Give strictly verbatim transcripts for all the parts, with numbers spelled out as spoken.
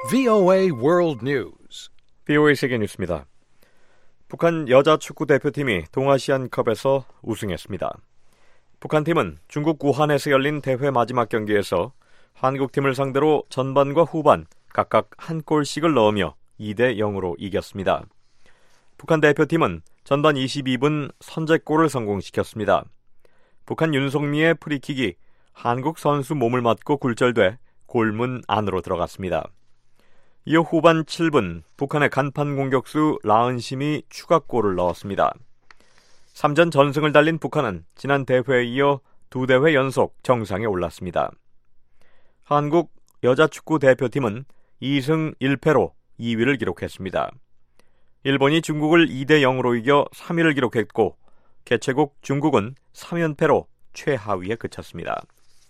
브이오에이 World News. 브이오에이 세계 뉴스입니다. 북한 여자 축구 대표팀이 동아시안컵에서 우승했습니다. 북한팀은 중국 우한에서 열린 대회 마지막 경기에서 한국팀을 상대로 전반과 후반 각각 한 골씩을 넣으며 이 대 영으로 이겼습니다. 북한 대표팀은 전반 이십이 분 선제골을 성공시켰습니다. 북한 윤석미의 프리킥이 한국 선수 몸을 맞고 굴절돼 골문 안으로 들어갔습니다. 이어 후반 칠 분 북한의 간판 공격수 라은심이 추가골을 넣었습니다. 삼 전 전승을 달린 북한은 지난 대회에 이어 두 대회 연속 정상에 올랐습니다. 한국 여자축구 대표팀은 이 승 일 패로 이 위를 기록했습니다. 일본이 중국을 이 대 영으로 이겨 삼 위를 기록했고 개최국 중국은 삼 연패로 최하위에 그쳤습니다.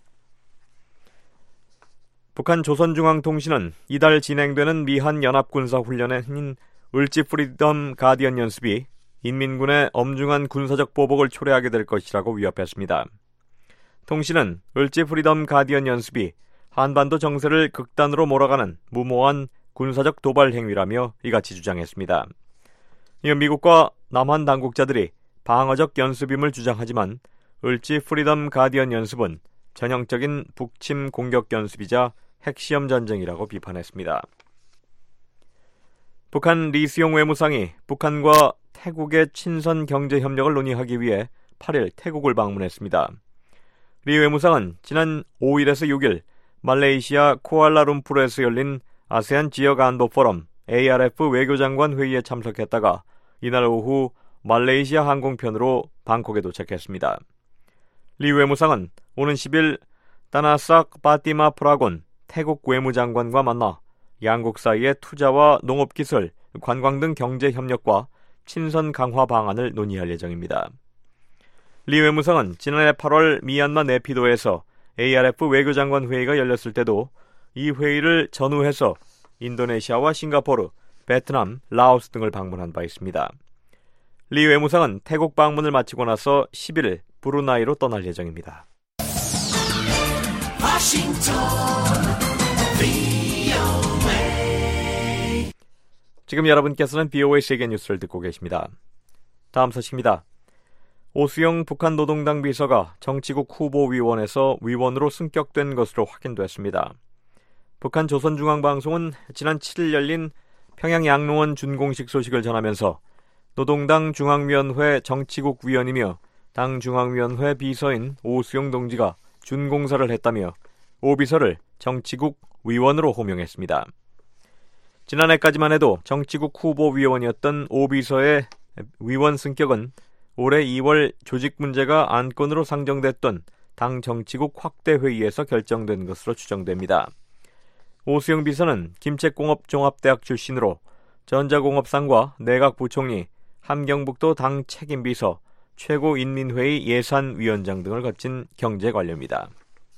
북한 조선중앙통신은 이달 진행되는 미한 연합군사훈련인 을지 프리덤 가디언 연습이 인민군의 엄중한 군사적 보복을 초래하게 될 것이라고 위협했습니다. 통신은 을지 프리덤 가디언 연습이 한반도 정세를 극단으로 몰아가는 무모한 군사적 도발 행위라며 이같이 주장했습니다. 이어 미국과 남한 당국자들이 방어적 연습임을 주장하지만 을지 프리덤 가디언 연습은 전형적인 북침 공격 연습이자 핵시험 전쟁이라고 비판했습니다. 북한 리수용 외무상이 북한과 태국의 친선 경제 협력을 논의하기 위해 팔 일 태국을 방문했습니다. 리 외무상은 지난 오 일에서 육 일 말레이시아 쿠알라룸푸르에서 열린 아세안 지역 안보 포럼 에이알에프 외교장관 회의에 참석했다가 이날 오후 말레이시아 항공편으로 방콕에 도착했습니다. 리 외무상은 오는 십 일 따나삭 바티마 프라곤 태국 외무장관과 만나 양국 사이의 투자와 농업기술, 관광 등 경제협력과 친선 강화 방안을 논의할 예정입니다. 리 외무상은 지난해 팔월 미얀마 네피도에서 에이알에프 외교장관 회의가 열렸을 때도 이 회의를 전후해서 인도네시아와 싱가포르, 베트남, 라오스 등을 방문한 바 있습니다. 리 외무상은 태국 방문을 마치고 나서 십 일 브루나이로 떠날 예정입니다. 지금 여러분께서는 브이오에이 세계 뉴스를 듣고 계십니다. 다음 소식입니다. 오수영 북한 노동당 비서가 정치국 후보위원회에서 위원으로 승격된 것으로 확인됐습니다. 북한 조선중앙방송은 지난 칠 일 열린 평양 양로원 준공식 소식을 전하면서 노동당 중앙위원회 정치국 위원이며 당 중앙위원회 비서인 오수영 동지가 준공사를 했다며 오 비서를 정치국 위원으로 호명했습니다. 지난해까지만 해도 정치국 후보위원이었던 오 비서의 위원 승격은 올해 이월 조직 문제가 안건으로 상정됐던 당 정치국 확대회의에서 결정된 것으로 추정됩니다. 오수영 비서는 김책공업종합대학 출신으로 전자공업상과 내각부총리, 함경북도 당 책임비서, 최고인민회의 예산위원장 등을 거친 경제관료입니다.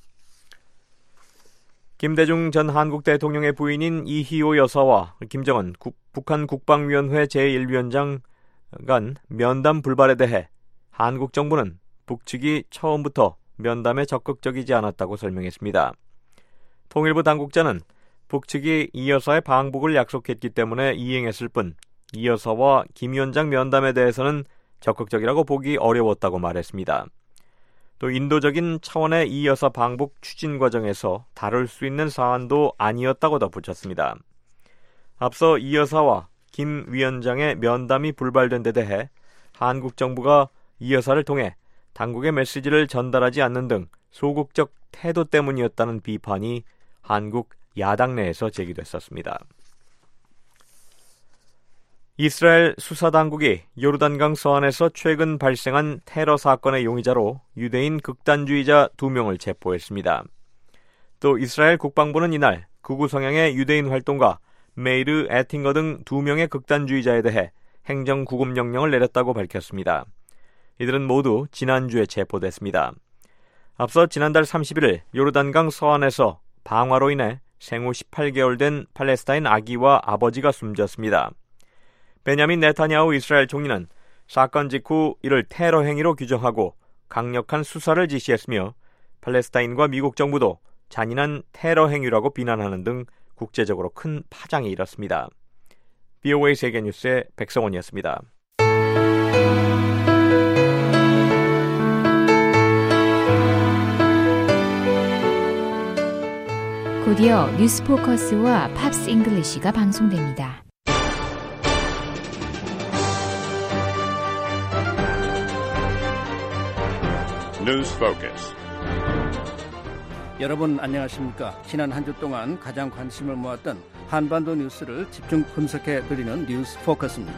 김대중 전 한국 대통령의 부인인 이희호 여사와 김정은 국, 북한 국방위원회 제일 위원장 간 면담 불발에 대해 한국 정부는 북측이 처음부터 면담에 적극적이지 않았다고 설명했습니다. 통일부 당국자는 북측이 이 여사의 방북을 약속했기 때문에 이행했을 뿐 이 여사와 김 위원장 면담에 대해서는 적극적이라고 보기 어려웠다고 말했습니다. 또 인도적인 차원의 이 여사 방북 추진 과정에서 다룰 수 있는 사안도 아니었다고 덧붙였습니다. 앞서 이 여사와 김 위원장의 면담이 불발된 데 대해 한국 정부가 이 여사를 통해 당국의 메시지를 전달하지 않는 등 소극적 태도 때문이었다는 비판이 한국 야당 내에서 제기됐었습니다. 이스라엘 수사당국이 요르단강 서안에서 최근 발생한 테러 사건의 용의자로 유대인 극단주의자 두 명을 체포했습니다. 또 이스라엘 국방부는 이날 극우 성향의 유대인 활동가 메이르 에팅거 등 두 명의 극단주의자에 대해 행정구금명령을 내렸다고 밝혔습니다. 이들은 모두 지난주에 체포됐습니다. 앞서 지난달 삼십일 일 요르단강 서안에서 방화로 인해 생후 십팔 개월 된 팔레스타인 아기와 아버지가 숨졌습니다. 베냐민 네타냐후 이스라엘 총리는 사건 직후 이를 테러 행위로 규정하고 강력한 수사를 지시했으며 팔레스타인과 미국 정부도 잔인한 테러 행위라고 비난하는 등 국제적으로 큰 파장이 일었습니다. 브이오에이 세계뉴스의 백성원이었습니다. 곧이어 뉴스포커스와 팝스 잉글리시가 방송됩니다. 뉴스 포커스. 여러분 안녕하십니까? 지난 한 주 동안 가장 관심을 모았던 한반도 뉴스를 집중 분석해 드리는 뉴스 포커스입니다.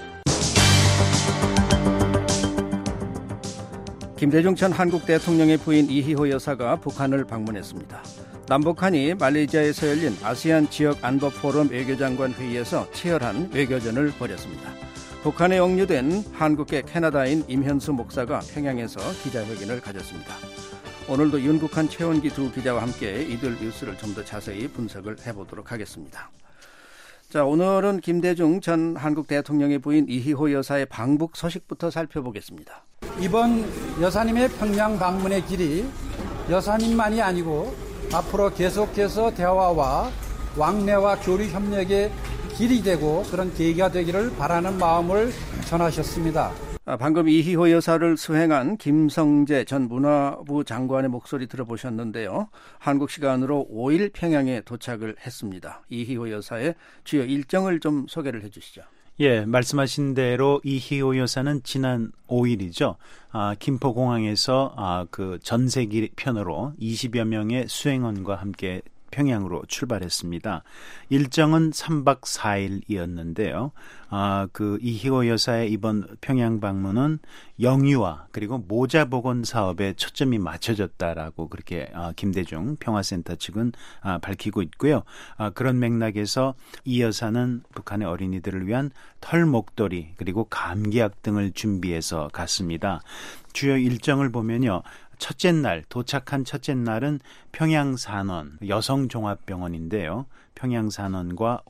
김대중 전 한국 대통령의 부인 이희호 여사가 북한을 방문했습니다. 남북한이 말레이시아에서 열린 아세안 지역 안보 포럼 외교장관 회의에서 치열한 외교전을 벌였습니다. 북한에 억류된 한국계 캐나다인 임현수 목사가 평양에서 기자회견을 가졌습니다. 오늘도 윤국한, 최원기 두 기자와 함께 이들 뉴스를 좀 더 자세히 분석을 해보도록 하겠습니다. 자, 오늘은 김대중 전 한국 대통령의 부인 이희호 여사의 방북 소식부터 살펴보겠습니다. 이번 여사님의 평양 방문의 길이 여사님만이 아니고 앞으로 계속해서 대화와 왕래와 교류 협력의 길이 되고 그런 계기가 되기를 바라는 마음을 전하셨습니다. 아, 방금 이희호 여사를 수행한 김성재 전 문화부 장관의 목소리 들어보셨는데요. 한국 시간으로 오 일 평양에 도착을 했습니다. 이희호 여사의 주요 일정을 좀 소개를 해 주시죠. 예, 말씀하신 대로 이희호 여사는 지난 오 일이죠. 아, 김포공항에서 아, 그 전세기 편으로 이십여 명의 수행원과 함께 평양으로 출발했습니다. 일정은 삼 박 사 일이었는데요. 아, 그 이희호 여사의 이번 평양 방문은 영유아 그리고 모자 복원 사업에 초점이 맞춰졌다라고 그렇게 아, 김대중 평화센터 측은 아, 밝히고 있고요. 아, 그런 맥락에서 이 여사는 북한의 어린이들을 위한 털 목도리 그리고 감기약 등을 준비해서 갔습니다. 주요 일정을 보면요. 첫째 날, 도착한 첫째 날은 평양산원 여성종합병원인데요. 평양산원과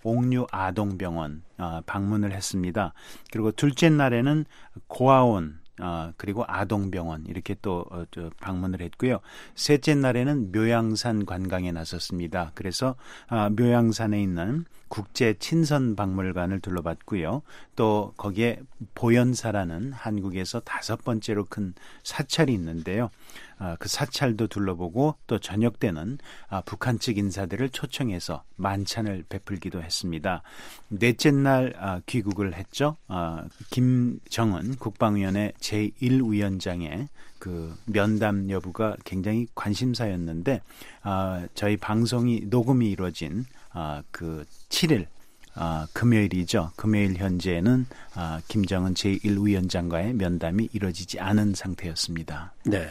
옥류아동병원 어, 방문을 했습니다. 그리고 둘째 날에는 고아원 어, 그리고 아동병원 이렇게 또 어, 방문을 했고요. 셋째 날에는 묘양산 관광에 나섰습니다. 그래서 어, 묘양산에 있는 국제친선박물관을 둘러봤고요. 또 거기에 보현사라는 한국에서 다섯 번째로 큰 사찰이 있는데요. 어, 그 사찰도 둘러보고 또 저녁 때는 어, 북한 측 인사들을 초청해서 만찬을 베풀기도 했습니다. 넷째 날 어, 귀국을 했죠. 어, 김정은 국방위원회 제일 위원장의 그 면담 여부가 굉장히 관심사였는데 어, 저희 방송이 녹음이 이루어진 어, 그 칠 일 어, 금요일이죠. 금요일 현재는 어, 김정은 제일 위원장과의 면담이 이루어지지 않은 상태였습니다. 네.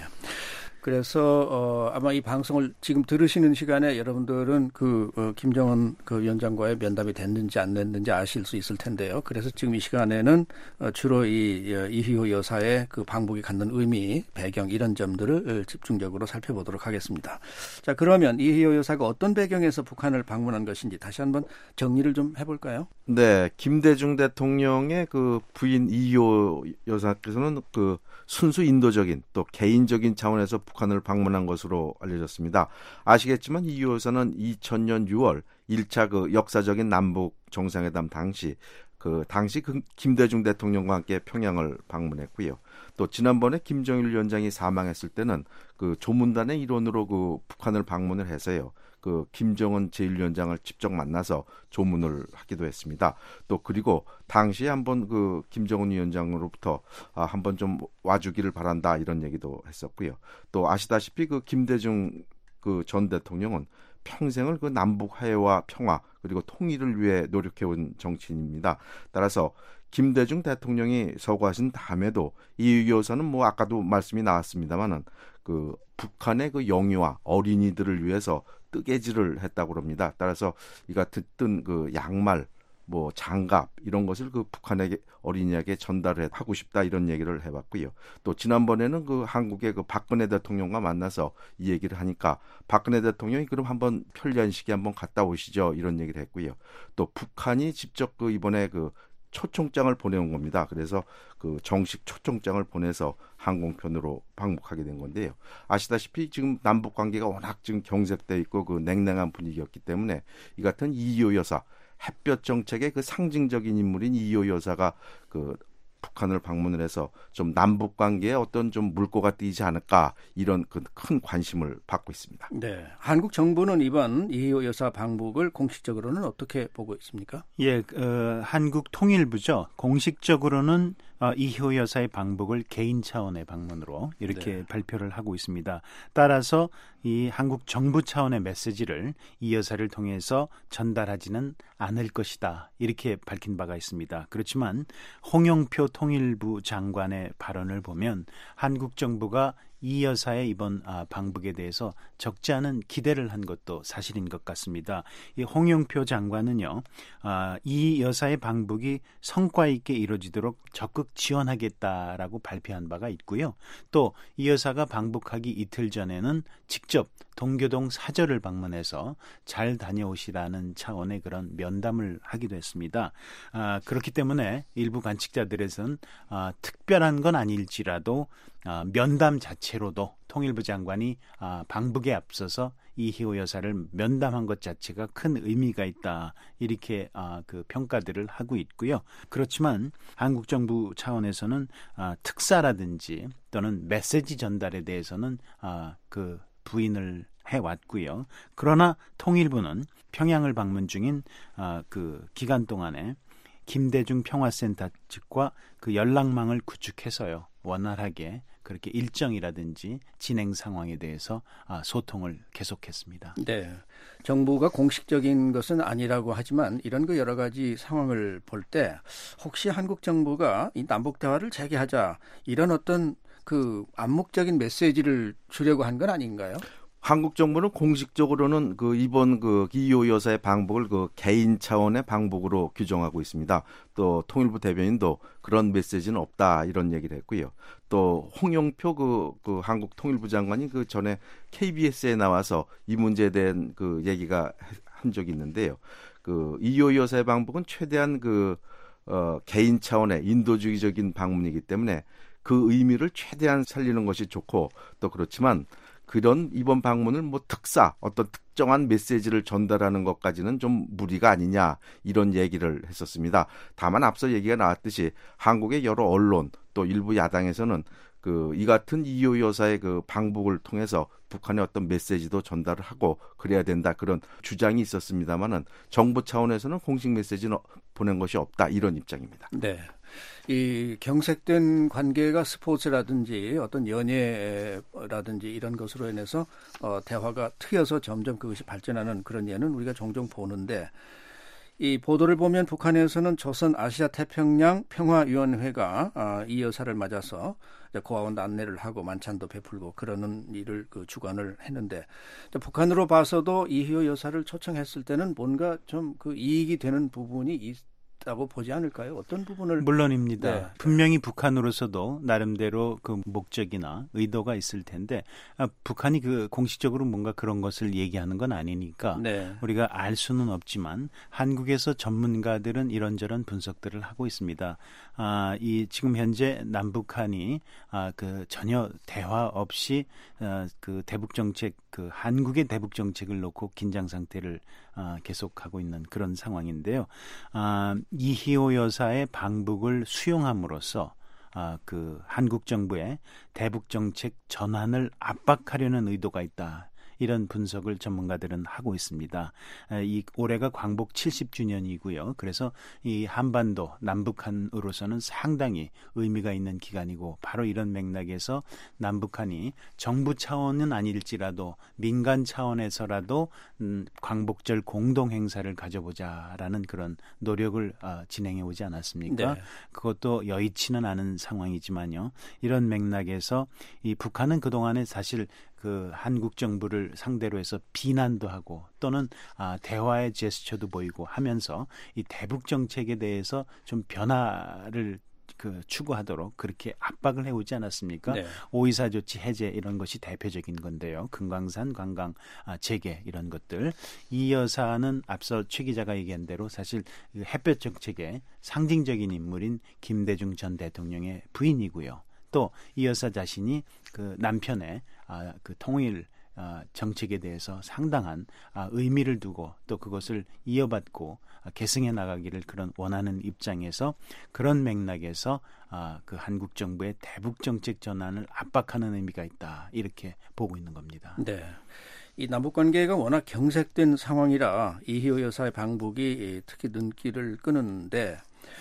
그래서 어, 아마 이 방송을 지금 들으시는 시간에 여러분들은 그 어, 김정은 그 위원장과의 면담이 됐는지 안 됐는지 아실 수 있을 텐데요. 그래서 지금 이 시간에는 어, 주로 이 어, 이희호 여사의 그 방북이 갖는 의미, 배경 이런 점들을 집중적으로 살펴보도록 하겠습니다. 자, 그러면 이희호 여사가 어떤 배경에서 북한을 방문한 것인지 다시 한번 정리를 좀 해볼까요? 네, 김대중 대통령의 그 부인 이희호 여사께서는 그 순수 인도적인 또 개인적인 차원에서 북한을 방문한 것으로 알려졌습니다. 아시겠지만 이희호 여사는 이천 년 유월 일 차 그 역사적인 남북 정상회담 당시 그 당시 그 김대중 대통령과 함께 평양을 방문했고요. 또 지난번에 김정일 위원장이 사망했을 때는 그 조문단의 일원으로 그 북한을 방문을 해서요. 그 김정은 제일 위원장을 직접 만나서 조문을 하기도 했습니다. 또 그리고 당시에 한번 그 김정은 위원장으로부터 아, 한번 좀 와주기를 바란다 이런 얘기도 했었고요. 또 아시다시피 그 김대중 그 전 대통령은 평생을 그 남북 화해와 평화 그리고 통일을 위해 노력해온 정치인입니다. 따라서 김대중 대통령이 서거하신 다음에도 이희호 여사는 뭐 아까도 말씀이 나왔습니다만은 그 북한의 그 영유아 어린이들을 위해서 뜨개질을 했다고 합니다. 따라서 이가 듣던 그 양말, 뭐 장갑 이런 것을 그 북한에게 어린이에게 전달을 하고 싶다 이런 얘기를 해봤고요. 또 지난번에는 그 한국의 그 박근혜 대통령과 만나서 이 얘기를 하니까 박근혜 대통령이 그럼 한번 편리한 시기에 한번 갔다 오시죠 이런 얘기를 했고요. 또 북한이 직접 그 이번에 그 초청장을 보내온 겁니다. 그래서 그 정식 초청장을 보내서 항공편으로 방북하게 된 건데요. 아시다시피 지금 남북 관계가 워낙 지금 경색돼 있고 그 냉랭한 분위기였기 때문에 이 같은 이희호 여사, 햇볕 정책의 그 상징적인 인물인 이희호 여사가 그 북한을 방문을 해서 좀 남북 관계에 어떤 좀 물꼬가 뜨이지 않을까 이런 그 큰 관심을 받고 있습니다. 네, 한국 정부는 이번 이희호 여사 방북을 공식적으로는 어떻게 보고 있습니까? 예, 어, 한국 통일부죠. 공식적으로는 어, 이희호 여사의 방북을 개인 차원의 방문으로 이렇게 네. 발표를 하고 있습니다. 따라서 이 한국 정부 차원의 메시지를 이 여사를 통해서 전달하지는 않을 것이다. 이렇게 밝힌 바가 있습니다. 그렇지만 홍영표 통일부 장관의 발언을 보면 한국 정부가 이 여사의 이번 방북에 대해서 적지 않은 기대를 한 것도 사실인 것 같습니다. 이 홍영표 장관은요, 이 여사의 방북이 성과 있게 이루어지도록 적극 지원하겠다라고 발표한 바가 있고요. 또 이 여사가 방북하기 이틀 전에는 직접 동교동 사저를 방문해서 잘 다녀오시라는 차원의 그런 면담을 하기도 했습니다. 아, 그렇기 때문에 일부 관측자들에서는 아, 특별한 건 아닐지라도 아, 면담 자체로도 통일부 장관이 아, 방북에 앞서서 이희호 여사를 면담한 것 자체가 큰 의미가 있다. 이렇게 아, 그 평가들을 하고 있고요. 그렇지만 한국 정부 차원에서는 아, 특사라든지 또는 메시지 전달에 대해서는 아, 그 부인을 해왔고요. 그러나 통일부는 평양을 방문 중인 아, 그 기간 동안에 김대중 평화센터 측과 그 연락망을 구축해서요. 원활하게 그렇게 일정이라든지 진행 상황에 대해서 아, 소통을 계속했습니다. 네, 정부가 공식적인 것은 아니라고 하지만 이런 그 여러 가지 상황을 볼 때 혹시 한국 정부가 이 남북 대화를 재개하자 이런 어떤 그 암묵적인 메시지를 주려고 한 건 아닌가요? 한국 정부는 공식적으로는 그 이번 그 이희호 여사의 방북을 그 개인 차원의 방북으로 규정하고 있습니다. 또 통일부 대변인도 그런 메시지는 없다 이런 얘기를 했고요. 또 홍영표 그, 그 한국 통일부 장관이 그 전에 케이비에스에 나와서 이 문제에 대한 그 얘기가 한 적이 있는데요. 그 이희호 여사의 방북은 최대한 그 어, 개인 차원의 인도주의적인 방문이기 때문에 그 의미를 최대한 살리는 것이 좋고 또 그렇지만 그런 이번 방문을 뭐 특사 어떤 특정한 메시지를 전달하는 것까지는 좀 무리가 아니냐 이런 얘기를 했었습니다. 다만 앞서 얘기가 나왔듯이 한국의 여러 언론 또 일부 야당에서는 그 이 같은 이희호 여사의 그 방북을 통해서 북한의 어떤 메시지도 전달을 하고 그래야 된다 그런 주장이 있었습니다만은 정부 차원에서는 공식 메시지는 보낸 것이 없다 이런 입장입니다. 네. 이 경색된 관계가 스포츠라든지 어떤 연예라든지 이런 것으로 인해서 어, 대화가 트여서 점점 그것이 발전하는 그런 예는 우리가 종종 보는데 이 보도를 보면 북한에서는 조선 아시아 태평양 평화위원회가 아, 이 여사를 맞아서 고아원 안내를 하고 만찬도 베풀고 그러는 일을 그 주관을 했는데 북한으로 봐서도 이희호 여사를 초청했을 때는 뭔가 좀 그 이익이 되는 부분이 있다고 보지 않을까요? 어떤 부분을 물론입니다. 네. 분명히 북한으로서도 나름대로 그 목적이나 의도가 있을 텐데 아, 북한이 그 공식적으로 뭔가 그런 것을 얘기하는 건 아니니까 네. 우리가 알 수는 없지만 한국에서 전문가들은 이런저런 분석들을 하고 있습니다. 아, 이 지금 현재 남북한이 아, 그 전혀 대화 없이 아, 그 대북 정책 그 한국의 대북 정책을 놓고 긴장 상태를 아, 계속하고 있는 그런 상황인데요. 아, 이희호 여사의 방북을 수용함으로써 아, 그 한국 정부의 대북 정책 전환을 압박하려는 의도가 있다. 이런 분석을 전문가들은 하고 있습니다. 이 올해가 광복 칠십 주년이고요. 그래서 이 한반도 남북한으로서는 상당히 의미가 있는 기간이고 바로 이런 맥락에서 남북한이 정부 차원은 아닐지라도 민간 차원에서라도 음, 광복절 공동 행사를 가져보자라는 그런 노력을 어, 진행해 오지 않았습니까? 네. 그것도 여의치는 않은 상황이지만요. 이런 맥락에서 이 북한은 그동안에 사실 그 한국 정부를 상대로 해서 비난도 하고 또는 아, 대화의 제스처도 보이고 하면서 이 대북 정책에 대해서 좀 변화를 그 추구하도록 그렇게 압박을 해오지 않았습니까? 네. 오이사 조치 해제 이런 것이 대표적인 건데요. 금강산 관광 아, 재개 이런 것들. 이 여사는 앞서 최 기자가 얘기한 대로 사실 햇볕 정책의 상징적인 인물인 김대중 전 대통령의 부인이고요. 또 이 여사 자신이 그 남편의 아, 그 통일 아, 정책에 대해서 상당한 아, 의미를 두고 또 그것을 이어받고 아, 계승해 나가기를 그런 원하는 입장에서 그런 맥락에서 아, 그 한국 정부의 대북 정책 전환을 압박하는 의미가 있다 이렇게 보고 있는 겁니다. 네. 이 남북 관계가 워낙 경색된 상황이라 이희호 여사의 방북이 특히 눈길을 끄는데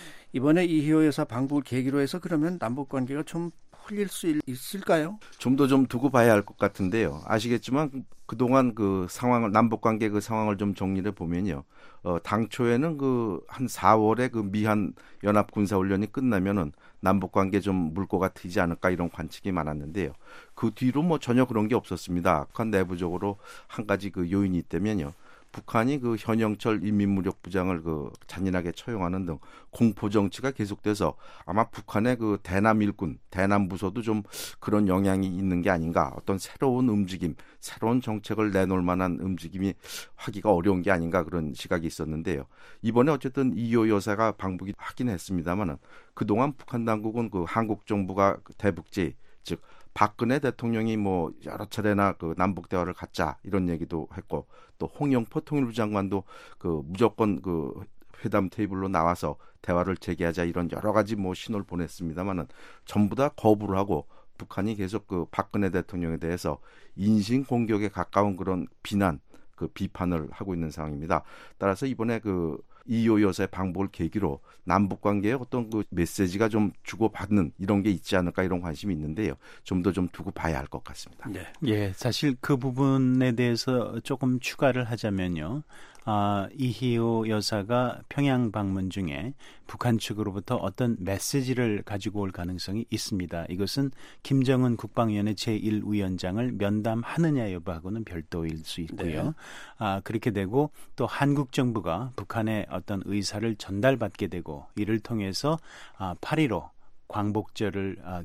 이번에 이희호 여사 방북을 계기로 해서 그러면 남북 관계가 좀 풀릴 수 있을까요? 좀 더 좀 두고 봐야 할 것 같은데요. 아시겠지만 그동안 그 상황을 남북 관계 그 상황을 좀 정리를 보면요. 어, 당초에는 그 한 사월에 그 미한 연합 군사 훈련이 끝나면은 남북 관계 좀 물꼬가 트이지 않을까 이런 관측이 많았는데요. 그 뒤로 뭐 전혀 그런 게 없었습니다. 북한 내부적으로 한 가지 그 요인이 있다면요. 북한이 그 현영철 인민무력부장을 그 잔인하게 처형하는 등 공포 정치가 계속돼서 아마 북한의 그 대남 일군, 대남 부서도 좀 그런 영향이 있는 게 아닌가. 어떤 새로운 움직임, 새로운 정책을 내놓을 만한 움직임이 하기가 어려운 게 아닌가 그런 시각이 있었는데요. 이번에 어쨌든 이희호 여사가 방북이 하긴 했습니다만은 그동안 북한 당국은 그 한국 정부가 대북제의, 즉 박근혜 대통령이 뭐 여러 차례나 그 남북 대화를 갖자 이런 얘기도 했고 또 홍영표 통일부 장관도 그 무조건 그 회담 테이블로 나와서 대화를 재개하자 이런 여러 가지 뭐 신호를 보냈습니다만은 전부 다 거부를 하고 북한이 계속 그 박근혜 대통령에 대해서 인신 공격에 가까운 그런 비난, 그 비판을 하고 있는 상황입니다. 따라서 이번에 그 이희호 여사의 방북을 계기로 남북 관계에 어떤 그 메시지가 좀 주고받는 이런 게 있지 않을까 이런 관심이 있는데요. 좀 더 좀 두고 봐야 할 것 같습니다. 네. 예, 사실 그 부분에 대해서 조금 추가를 하자면요. 아, 이희호 여사가 평양 방문 중에 북한 측으로부터 어떤 메시지를 가지고 올 가능성이 있습니다. 이것은 김정은 국방위원회 제일 위원장을 면담하느냐 여부하고는 별도일 수 있고요. 네. 아, 그렇게 되고 또 한국 정부가 북한의 어떤 의사를 전달받게 되고 이를 통해서 아, 팔일오 광복절을 아,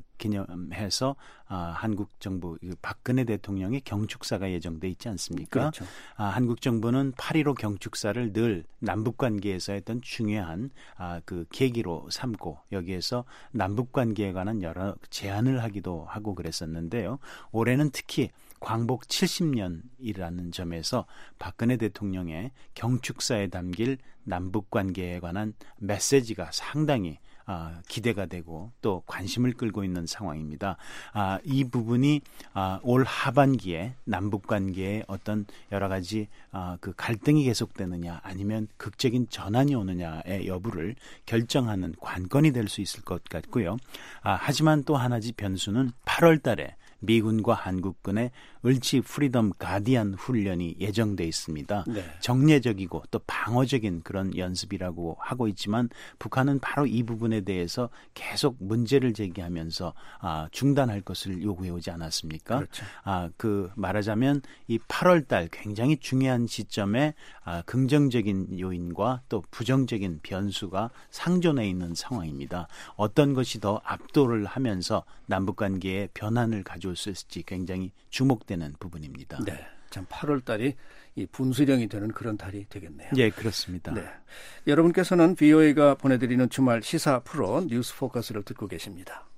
기념해서 아, 한국 정부 박근혜 대통령의 경축사가 예정돼 있지 않습니까? 그렇죠. 아, 한국 정부는 팔일오 경축사를 늘 남북 관계에서 했던 중요한 아, 그 계기로 삼고 여기에서 남북 관계에 관한 여러 제안을 하기도 하고 그랬었는데요. 올해는 특히 광복 칠십 년이라는 점에서 박근혜 대통령의 경축사에 담길 남북 관계에 관한 메시지가 상당히 아, 기대가 되고 또 관심을 끌고 있는 상황입니다. 아, 이 부분이 아, 올 하반기에 남북 관계에 어떤 여러 가지 아, 그 갈등이 계속되느냐 아니면 극적인 전환이 오느냐의 여부를 결정하는 관건이 될 수 있을 것 같고요. 아, 하지만 또 하나지 변수는 팔월 달에 미군과 한국군의 을지 프리덤 가디안 훈련이 예정돼 있습니다. 네. 정례적이고 또 방어적인 그런 연습이라고 하고 있지만 북한은 바로 이 부분에 대해서 계속 문제를 제기하면서 아, 중단할 것을 요구해 오지 않았습니까? 그렇죠. 아, 그 말하자면 이 팔월 달 굉장히 중요한 시점에 아, 긍정적인 요인과 또 부정적인 변수가 상존해 있는 상황입니다. 어떤 것이 더 압도를 하면서 남북관계의 변환을 가져올 수 있을지 굉장히 주목되는 부분입니다. 네, 참 팔월 달이 이 분수령이 되는 그런 달이 되겠네요. 예, 그렇습니다. 네, 여러분께서는 비오에이가 보내드리는 주말 시사 프로 뉴스 포커스를 듣고 계십니다.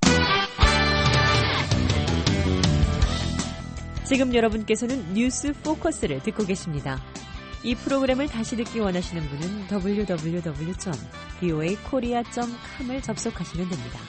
지금 여러분께서는 뉴스 포커스를 듣고 계십니다. 이 프로그램을 다시 듣기 원하시는 분은 더블유 더블유 더블유 점 비오에이 코리아 점 컴을 접속하시면 됩니다.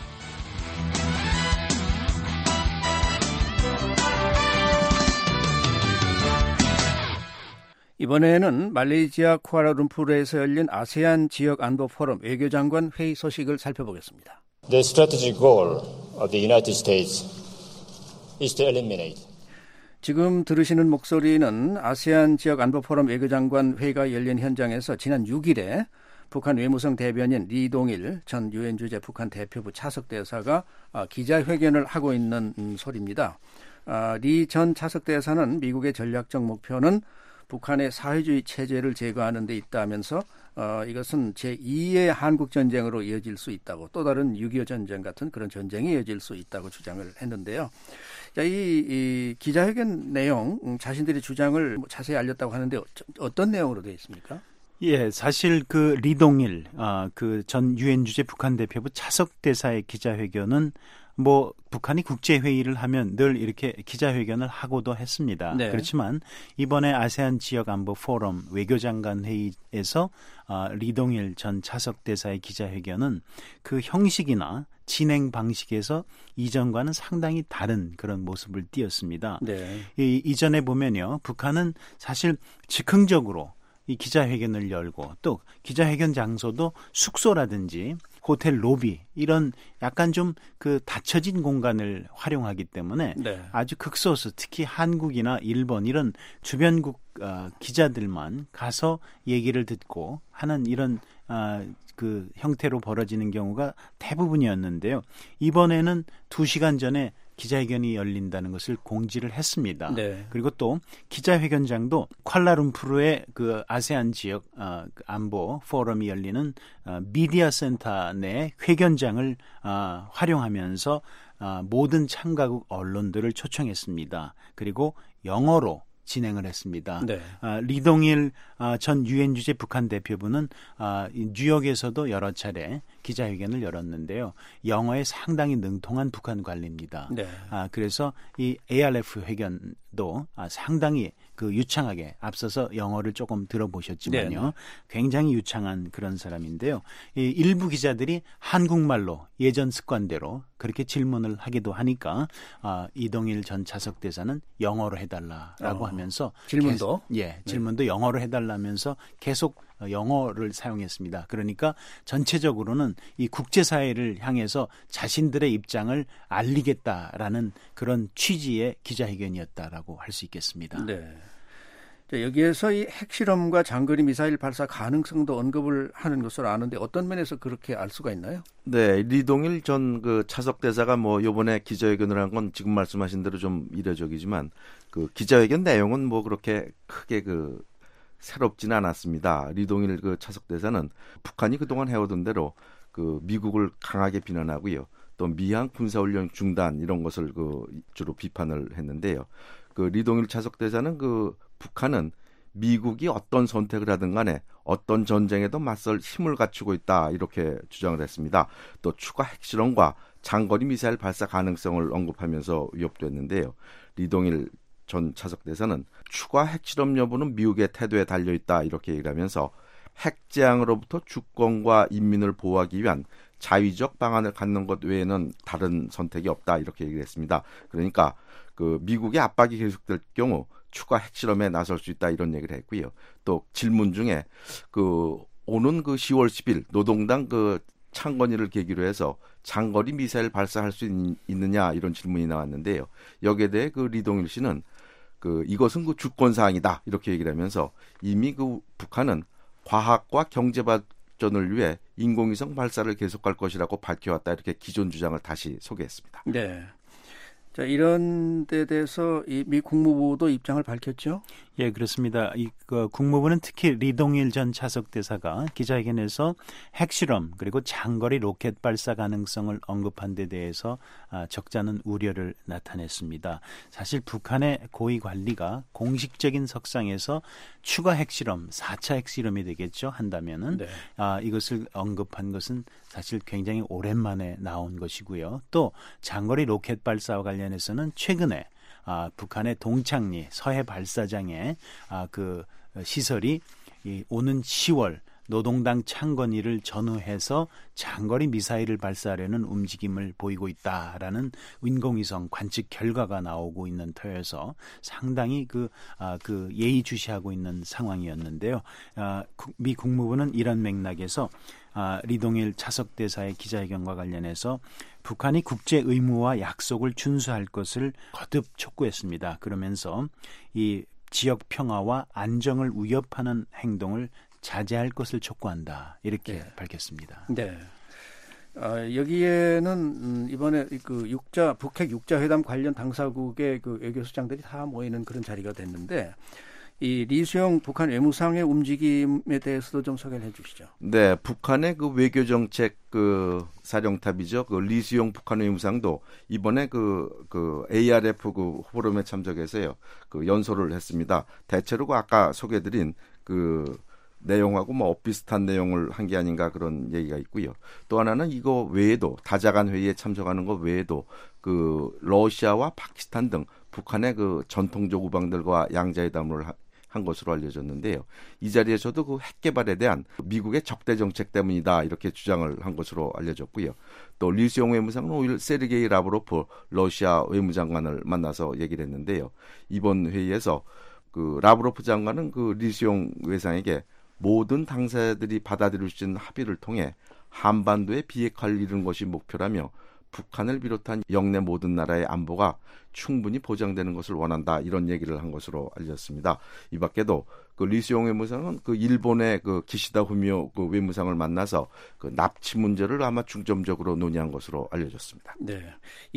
이번에는 말레이시아 쿠알라룸푸르에서 열린 아세안 지역 안보 포럼 외교장관 회의 소식을 살펴보겠습니다. The strategic goal of the United States is to eliminate. 지금 들으시는 목소리는 아세안 지역 안보 포럼 외교장관 회의가 열린 현장에서 지난 육 일에 북한 외무성 대변인 리동일 전 유엔 주재 북한 대표부 차석 대사가 기자회견을 하고 있는 소리입니다. 리 전 차석 대사는 미국의 전략적 목표는 북한의 사회주의 체제를 제거하는 데 있다면서 어, 이것은 제이의 한국전쟁으로 이어질 수 있다고, 또 다른 육이오 전쟁 같은 그런 전쟁이 이어질 수 있다고 주장을 했는데요. 자, 이, 이 기자회견 내용, 자신들의 주장을 자세히 알렸다고 하는데 어떤 내용으로 되어 있습니까? 예, 사실 그 리동일, 아, 그 전 유엔 주재 북한 대표부 차석 대사의 기자회견은 뭐 북한이 국제회의를 하면 늘 이렇게 기자회견을 하고도 했습니다. 네. 그렇지만 이번에 아세안 지역 안보 포럼 외교장관 회의에서 아, 리동일 전 차석 대사의 기자회견은 그 형식이나 진행 방식에서 이전과는 상당히 다른 그런 모습을 띄었습니다. 네. 이, 이전에 보면요, 북한은 사실 즉흥적으로 이 기자회견을 열고 또 기자회견 장소도 숙소라든지 호텔 로비 이런 약간 좀 그 닫혀진 공간을 활용하기 때문에 네. 아주 극소수 특히 한국이나 일본 이런 주변국 어, 기자들만 가서 얘기를 듣고 하는 이런 어, 그 형태로 벌어지는 경우가 대부분이었는데요. 이번에는 두 시간 전에 기자회견이 열린다는 것을 공지를 했습니다. 네. 그리고 또 기자회견장도 쿠알라룸푸르의 그 아세안 지역 어, 안보 포럼이 열리는 어, 미디어 센터 내 회견장을 어, 활용하면서 어, 모든 참가국 언론들을 초청했습니다. 그리고 영어로 진행을 했습니다. 네. 아, 리동일 아, 전 유엔 주재 북한 대표부는 아, 뉴욕에서도 여러 차례 기자회견을 열었는데요. 영어에 상당히 능통한 북한 관리입니다. 네. 아, 그래서 이 에이알에프 회견도 아, 상당히 그 유창하게 앞서서 영어를 조금 들어보셨지만요. 네. 굉장히 유창한 그런 사람인데요. 이 일부 기자들이 한국말로 예전 습관대로 그렇게 질문을 하기도 하니까 아, 이동일 전 차석 대사는 영어로 해달라라고 어, 하면서 질문도 계속, 예, 질문도 네. 영어로 해달라면서 계속 영어를 사용했습니다. 그러니까 전체적으로는 이 국제사회를 향해서 자신들의 입장을 알리겠다라는 그런 취지의 기자회견이었다라고 할 수 있겠습니다. 네. 자, 여기에서 이 핵실험과 장거리 미사일 발사 가능성도 언급을 하는 것으로 아는데 어떤 면에서 그렇게 알 수가 있나요? 네, 리동일 전 그 차석 대사가 뭐 이번에 기자회견을 한 건 지금 말씀하신 대로 좀 이례적이지만 그 기자회견 내용은 뭐 그렇게 크게 그 새롭지는 않았습니다. 리동일 그 차석 대사는 북한이 그동안 해오던 대로 그 미국을 강하게 비난하고요. 또 미한 군사훈련 중단 이런 것을 그 주로 비판을 했는데요. 그 리동일 차석 대사는 그 북한은 미국이 어떤 선택을 하든 간에 어떤 전쟁에도 맞설 힘을 갖추고 있다 이렇게 주장을 했습니다. 또 추가 핵실험과 장거리 미사일 발사 가능성을 언급하면서 위협도 했는데요. 리동일 전 차석 대사는 추가 핵실험 여부는 미국의 태도에 달려있다 이렇게 얘기를 하면서 핵재앙으로부터 주권과 인민을 보호하기 위한 자위적 방안을 갖는 것 외에는 다른 선택이 없다 이렇게 얘기를 했습니다. 그러니까 그 미국의 압박이 계속될 경우 추가 핵실험에 나설 수 있다 이런 얘기를 했고요. 또 질문 중에 그 오는 그 시월 십일 노동당 그 창건일을 계기로 해서 장거리 미사일 발사할 수 있, 있느냐 이런 질문이 나왔는데요. 여기에 대해 그 리동일 씨는 그 이것은 그 주권 사항이다 이렇게 얘기를 하면서 이미 그 북한은 과학과 경제 발전을 위해 인공위성 발사를 계속할 것이라고 밝혀왔다 이렇게 기존 주장을 다시 소개했습니다. 네. 자, 이런 데 대해서 이 미 국무부도 입장을 밝혔죠? 예, 그렇습니다. 이 그 국무부는 특히 리동일 전 차석 대사가 기자회견에서 핵실험 그리고 장거리 로켓 발사 가능성을 언급한 데 대해서 아, 적잖은 우려를 나타냈습니다. 사실 북한의 고위 관리가 공식적인 석상에서 추가 핵실험, 사 차 핵실험이 되겠죠, 한다면은 네. 아, 이것을 언급한 것은 사실 굉장히 오랜만에 나온 것이고요. 또 장거리 로켓 발사와 관련해서는 최근에 아, 북한의 동창리 서해 발사장에 아, 그 시설이 이 오는 시월 노동당 창건일을 전후해서 장거리 미사일을 발사하려는 움직임을 보이고 있다라는 인공위성 관측 결과가 나오고 있는 터여서 상당히 그, 아, 그 예의주시하고 있는 상황이었는데요. 아, 미 국무부는 이런 맥락에서 아, 리동일 차석 대사의 기자회견과 관련해서 북한이 국제 의무와 약속을 준수할 것을 거듭 촉구했습니다. 그러면서 이 지역 평화와 안정을 위협하는 행동을 자제할 것을 촉구한다. 이렇게 네. 밝혔습니다. 네. 어, 여기에는 음, 이번에 그 육자 북핵 육자 회담 관련 당사국의 그 외교수장들이 다 모이는 그런 자리가 됐는데 이 리수용 북한 외무상의 움직임에 대해서도 좀 소개를 해주시죠. 네, 북한의 그 외교정책 그 사령탑이죠. 그 리수용 북한 외무상도 이번에 그, 그 에이알에프 그 포럼에 참석해서요. 그 연설을 했습니다. 대체로 그 아까 소개드린 그 내용하고 뭐 엇비슷한 내용을 한 게 아닌가 그런 얘기가 있고요. 또 하나는 이거 외에도 다자간 회의에 참석하는 것 외에도 그 러시아와 파키스탄 등 북한의 그 전통적 우방들과 양자회담을 하, 한 것으로 알려졌는데요. 이 자리에서도 그 핵 개발에 대한 미국의 적대 정책 때문이다 이렇게 주장을 한 것으로 알려졌고요. 또 리수용 외무상은 오일 세르게이 라브로프 러시아 외무장관을 만나서 얘기를 했는데요. 이번 회의에서 그 라브로프 장관은 그 리수용 외상에게 모든 당사자들이 받아들일 수 있는 합의를 통해 한반도의 비핵화를 이루는 것이 목표라며 북한을 비롯한 영내 모든 나라의 안보가 충분히 보장되는 것을 원한다 이런 얘기를 한 것으로 알려졌습니다. 이 밖에도 그 리수용 외무상은 그 일본의 그 기시다 후미오 그 외무상을 만나서 그 납치 문제를 아마 중점적으로 논의한 것으로 알려졌습니다. 네,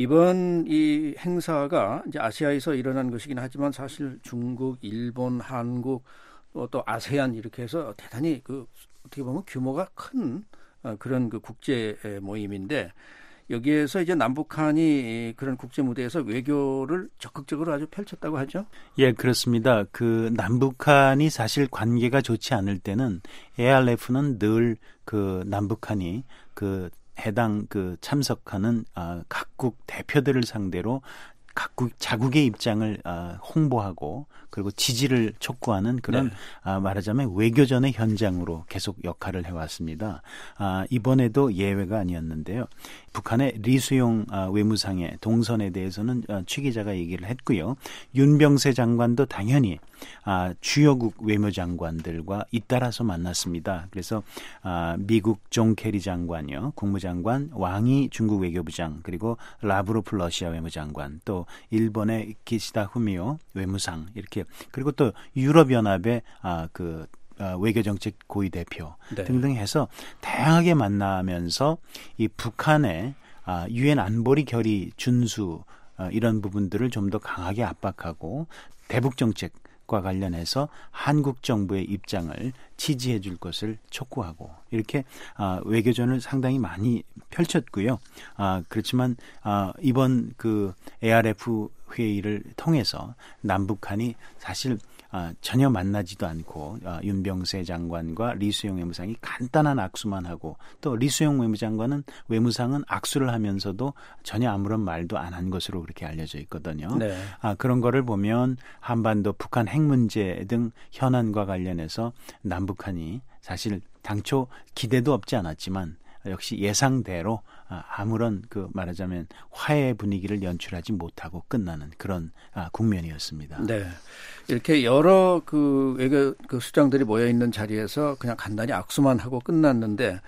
이번 이 행사가 이제 아시아에서 일어난 것이긴 하지만 사실 중국, 일본, 한국 또 아세안 이렇게 해서 대단히 그 어떻게 보면 규모가 큰 그런 그 국제 모임인데 여기에서 이제 남북한이 그런 국제 무대에서 외교를 적극적으로 아주 펼쳤다고 하죠. 예, 그렇습니다. 그 남북한이 사실 관계가 좋지 않을 때는 에이알에프는 늘 그 남북한이 그 해당 그 참석하는 아, 각국 대표들을 상대로 각국 자국의 입장을 아, 홍보하고 그리고 지지를 촉구하는 그런 네. 아, 말하자면 외교전의 현장으로 계속 역할을 해왔습니다. 아, 이번에도 예외가 아니었는데요. 북한의 리수용 아, 외무상의 동선에 대해서는 아, 취 기자가 얘기를 했고요. 윤병세 장관도 당연히 아, 주요국 외무장관들과 잇따라서 만났습니다. 그래서 아, 미국 존 케리 장관이요, 국무장관, 왕이 중국 외교부장, 그리고 라브로프 러시아 외무장관, 또 일본의 기시다 후미오 외무상 이렇게 그리고 또 유럽연합의 아, 그 아, 외교정책 고위 대표 네. 등등 해서 다양하게 만나면서 이 북한의 아, 유엔 안보리 결의 준수 아, 이런 부분들을 좀 더 강하게 압박하고 대북 정책 과 관련해서 한국 정부의 입장을 지지해 줄 것을 촉구하고 이렇게 아, 외교전을 상당히 많이 펼쳤고요. 아, 그렇지만 아, 이번 그 에이알에프 회의를 통해서 남북한이 사실 아, 전혀 만나지도 않고 아, 윤병세 장관과 리수용 외무상이 간단한 악수만 하고 또 리수용 외무장관은 외무상은 악수를 하면서도 전혀 아무런 말도 안 한 것으로 그렇게 알려져 있거든요. 네. 아, 그런 거를 보면 한반도 북한 핵 문제 등 현안과 관련해서 남북한이 사실 당초 기대도 없지 않았지만 역시 예상대로 아무런 그 말하자면 화해 분위기를 연출하지 못하고 끝나는 그런 아, 국면이었습니다. 네, 이렇게 여러 그 외교 그 수장들이 모여 있는 자리에서 그냥 간단히 악수만 하고 끝났는데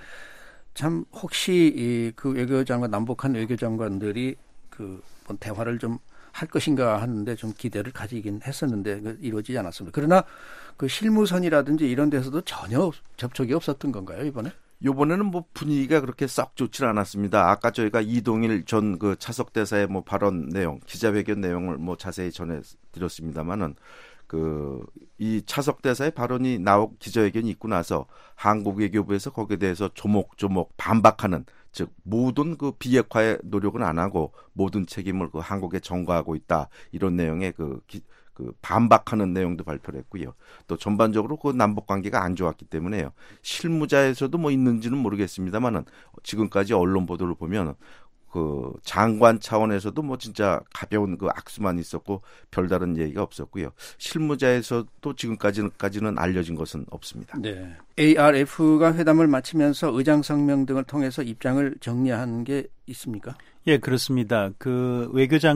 참 혹시 이 그 외교장관 남북한 외교장관들이 그 대화를 좀 할 것인가 하는데 좀 기대를 가지긴 했었는데 이루어지지 않았습니다. 그러나 그 실무선이라든지 이런 데서도 전혀 접촉이 없었던 건가요 이번에? 이번에는 뭐 분위기가 그렇게 썩 좋지 않았습니다. 아까 저희가 이동일 전 그 차석대사의 뭐 발언 내용, 기자회견 내용을 뭐 자세히 전해드렸습니다만은 그 이 차석대사의 발언이 나오고 기자회견이 있고 나서 한국 외교부에서 거기에 대해서 조목조목 반박하는 즉 모든 그 비핵화의 노력은 안 하고 모든 책임을 그 한국에 전가하고 있다 이런 내용의 그 기, 그 반박하는 내용도 발표를 했고요. 또 전반적으로 그 남북 관계가 안 좋았기 때문에요. 실무자에서도 뭐 있는지는 모르겠습니다만은 지금까지 언론 보도를 보면 그 장관 차원에서도 뭐 진짜 가벼운 그 악수만 있었고 별다른 얘기가 없었고요. 실무자에서도 지금까지는 알려진 것은 없습니다. 네. 에이알에프가 회담을 마치면서 의장 성명 등을 통해서 입장을 정리한 게 있습니까? 예, 그렇습니다. 그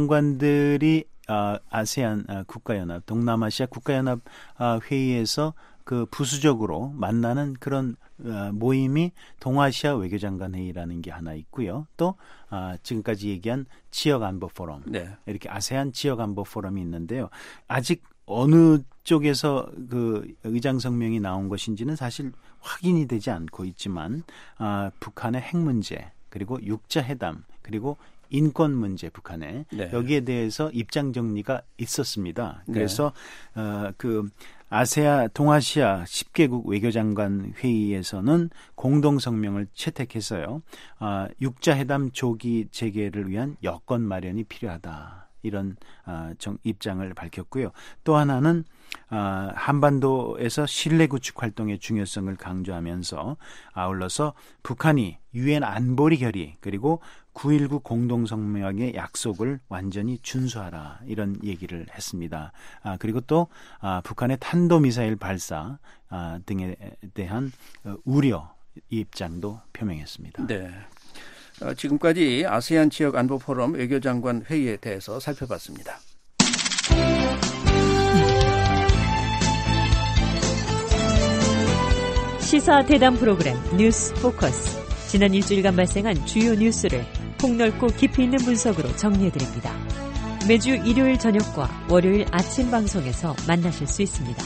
외교장관들이 아, 아세안 아, 국가연합, 동남아시아 국가연합 아, 회의에서 그 부수적으로 만나는 그런 아, 모임이 동아시아 외교장관 회의라는 게 하나 있고요. 또 아, 지금까지 얘기한 지역안보 포럼, 네. 이렇게 아세안 지역안보 포럼이 있는데요. 아직 어느 쪽에서 그 의장 성명이 나온 것인지는 사실 확인이 되지 않고 있지만 아, 북한의 핵 문제 그리고 육자 회담 그리고 인권 문제 북한에 네. 여기에 대해서 입장 정리가 있었습니다. 그래서 네. 어, 그 아세아 동아시아 십 개국 외교장관 회의에서는 공동 성명을 채택해서요. 아, 육자 회담 조기 재개를 위한 여건 마련이 필요하다. 이런 아, 정, 입장을 밝혔고요. 또 하나는 아, 한반도에서 신뢰 구축 활동의 중요성을 강조하면서 아울러서 북한이 유엔 안보리 결의 그리고 구일구 공동성명의 약속을 완전히 준수하라 이런 얘기를 했습니다. 아, 그리고 또 아, 북한의 탄도미사일 발사 아, 등에 대한 어, 우려 입장도 표명했습니다. 네. 어, 지금까지 아세안 지역 안보 포럼 외교장관 회의에 대해서 살펴봤습니다. 시사 대담 프로그램 뉴스 포커스. 지난 일주일간 발생한 주요 뉴스를 폭넓고 깊이 있는 분석으로 정리해드립니다. 매주 일요일 저녁과 월요일 아침 방송에서 만나실 수 있습니다.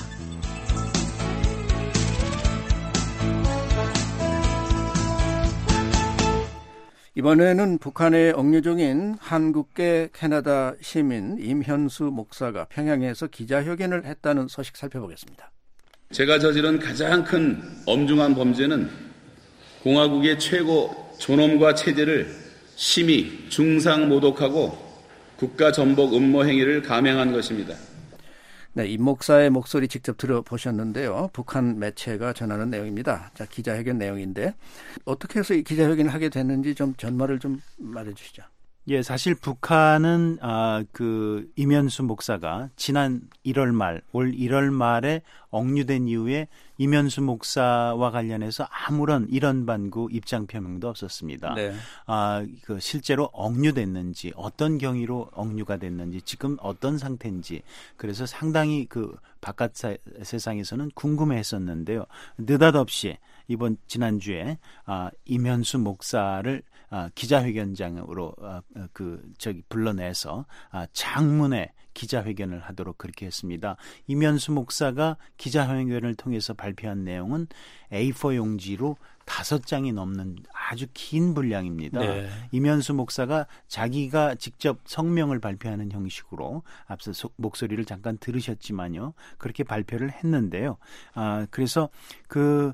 이번에는 북한의 억류 중인 한국계 캐나다 시민 임현수 목사가 평양에서 기자회견을 했다는 소식 살펴보겠습니다. 제가 저지른 가장 큰 엄중한 범죄는 공화국의 최고 존엄과 체제를 심히 중상모독하고 국가 전복 음모 행위를 감행한 것입니다. 네, 임 목사의 목소리 직접 들어보셨는데요. 북한 매체가 전하는 내용입니다. 자, 기자회견 내용인데 어떻게 해서 이 기자회견을 하게 됐는지 좀 전말을 좀 말해주시죠. 예, 사실 북한은 아, 그 임현수 목사가 지난 일월 말, 올 일월 말에 억류된 이후에 임현수 목사와 관련해서 아무런 이런 반구 입장 표명도 없었습니다. 네. 아, 그 실제로 억류됐는지, 어떤 경위로 억류가 됐는지, 지금 어떤 상태인지, 그래서 상당히 그 바깥 세상에서는 궁금해했었는데요. 느닷없이 이번 지난주에 아, 임현수 목사를 아, 기자회견장으로 아, 그 저기 불러내서 아, 장문의 기자회견을 하도록 그렇게 했습니다. 임현수 목사가 기자회견을 통해서 발표한 내용은 에이포 용지로 다섯 장이 넘는 아주 긴 분량입니다. 네. 임현수 목사가 자기가 직접 성명을 발표하는 형식으로 앞서 소, 목소리를 잠깐 들으셨지만요. 그렇게 발표를 했는데요. 아, 그래서 그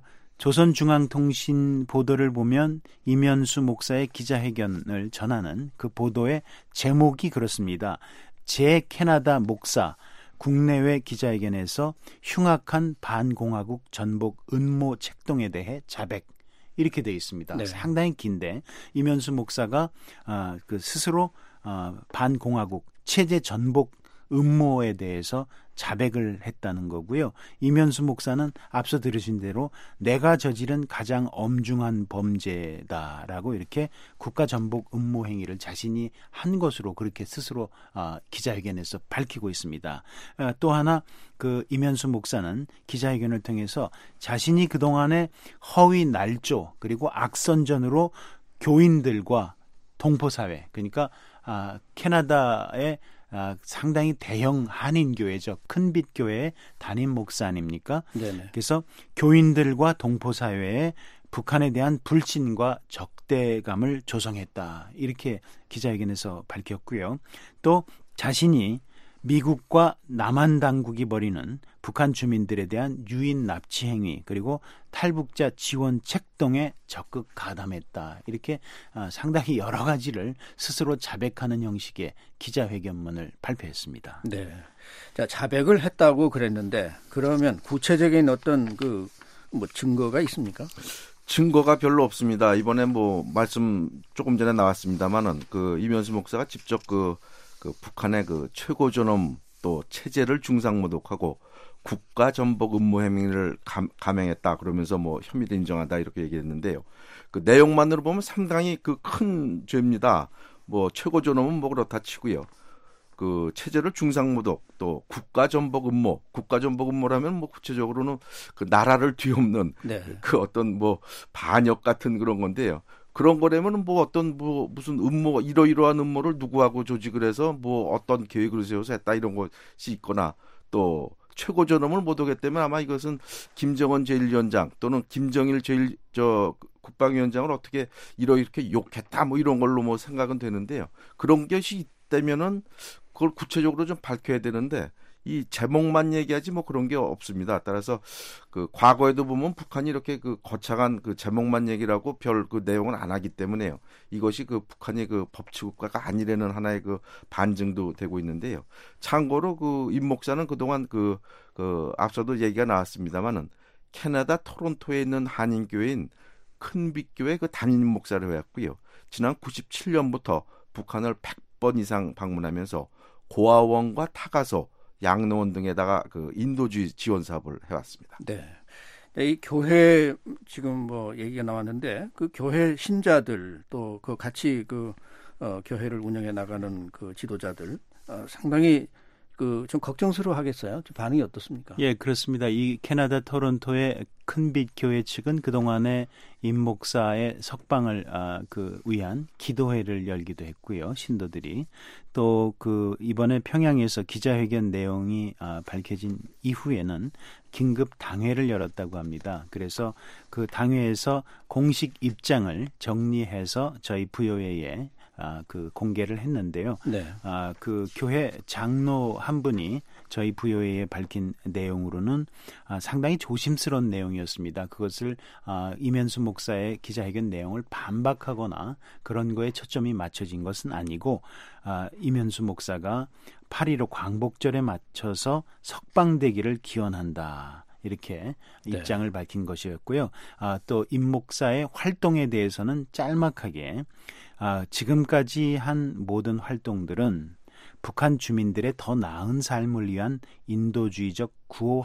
조선중앙통신 보도를 보면 임현수 목사의 기자회견을 전하는 그 보도의 제목이 그렇습니다. 제 캐나다 목사 국내외 기자회견에서 흉악한 반공화국 전복 음모 책동에 대해 자백 이렇게 되어 있습니다. 네. 상당히 긴데 임현수 목사가 어, 그 스스로 어, 반공화국 체제 전복 음모에 대해서 자백을 했다는 거고요. 임현수 목사는 앞서 들으신 대로 내가 저지른 가장 엄중한 범죄다라고 이렇게 국가 전복 음모 행위를 자신이 한 것으로 그렇게 스스로 어, 기자회견에서 밝히고 있습니다. 어, 또 하나 그 임현수 목사는 기자회견을 통해서 자신이 그동안의 허위 날조 그리고 악선전으로 교인들과 동포사회 그러니까 아, 캐나다의 아, 상당히 대형 한인교회죠. 큰빛교회의 담임 목사 아닙니까? 네네. 그래서 교인들과 동포사회에 북한에 대한 불신과 적대감을 조성했다. 이렇게 기자회견에서 밝혔고요. 또 자신이 미국과 남한 당국이 벌이는 북한 주민들에 대한 유인 납치 행위 그리고 탈북자 지원 책동에 적극 가담했다. 이렇게 상당히 여러 가지를 스스로 자백하는 형식의 기자회견문을 발표했습니다. 네, 자 자백을 했다고 그랬는데 그러면 구체적인 어떤 그 뭐 증거가 있습니까? 증거가 별로 없습니다. 이번에 뭐 말씀 조금 전에 나왔습니다만은 그 임현수 목사가 직접 그 그 북한의 그 최고 존엄 또 체제를 중상모독하고 국가 전복 음모 행위를 감, 감행했다 그러면서 뭐 혐의를 인정하다 이렇게 얘기했는데요. 그 내용만으로 보면 상당히 그 큰 죄입니다. 뭐 최고 존엄은 뭐 그렇다 치고요. 그 체제를 중상모독 또 국가 전복 음모, 국가 전복 음모라면 뭐 구체적으로는 그 나라를 뒤엎는 네. 그 어떤 뭐 반역 같은 그런 건데요. 그런 거라면 뭐 어떤 뭐 무슨 음모 이러이러한 음모를 누구하고 조직을 해서 뭐 어떤 계획을 세워서 했다 이런 것이 있거나 또 최고 존엄을 못 오게 되면 아마 이것은 김정은 제일 위원장 또는 김정일 제일 저 국방위원장을 어떻게 이렇게 욕했다 뭐 이런 걸로 뭐 생각은 되는데요. 그런 것이 있다면은 그걸 구체적으로 좀 밝혀야 되는데 이 제목만 얘기하지 뭐 그런 게 없습니다. 따라서 그 과거에도 보면 북한이 이렇게 그 거창한 그 제목만 얘기를 하고 별 그 내용은 안 하기 때문에요. 이것이 그 북한이 그 법치국가가 아니라는 하나의 그 반증도 되고 있는데요. 참고로 그 임 목사는 그동안 그, 그 앞서도 얘기가 나왔습니다만은 캐나다 토론토에 있는 한인교회인 큰빛교회 그 담임 목사를 해왔고요. 지난 구십칠 년부터 북한을 백 번 이상 방문하면서 고아원과 타가소, 양로원 등에다가 그 인도주의 지원 사업을 해왔습니다. 네. 이 교회 지금 뭐 얘기가 나왔는데 그 교회 신자들 또 그 같이 그 어, 교회를 운영해 나가는 그 지도자들 어, 상당히 그 좀 걱정스러워하겠어요. 좀 반응이 어떻습니까? 예, 그렇습니다. 이 캐나다 토론토의 큰빛 교회 측은 그 동안에 임 목사의 석방을 아, 그 위한 기도회를 열기도 했고요. 신도들이 또 그 이번에 평양에서 기자회견 내용이 아, 밝혀진 이후에는 긴급 당회를 열었다고 합니다. 그래서 그 당회에서 공식 입장을 정리해서 저희 부요회에 아, 그 공개를 했는데요. 네. 아, 그 교회 장로 한 분이 저희 부요회에 밝힌 내용으로는 아, 상당히 조심스러운 내용이었습니다. 그것을 아, 이면수 목사의 기자회견 내용을 반박하거나 그런 거에 초점이 맞춰진 것은 아니고 아, 이면수 목사가 팔일오 광복절에 맞춰서 석방되기를 기원한다. 이렇게 입장을 네. 밝힌 것이었고요. 아, 또 임 목사의 활동에 대해서는 짤막하게 아, 지금까지 한 모든 활동들은 북한 주민들의 더 나은 삶을 위한 인도주의적 구호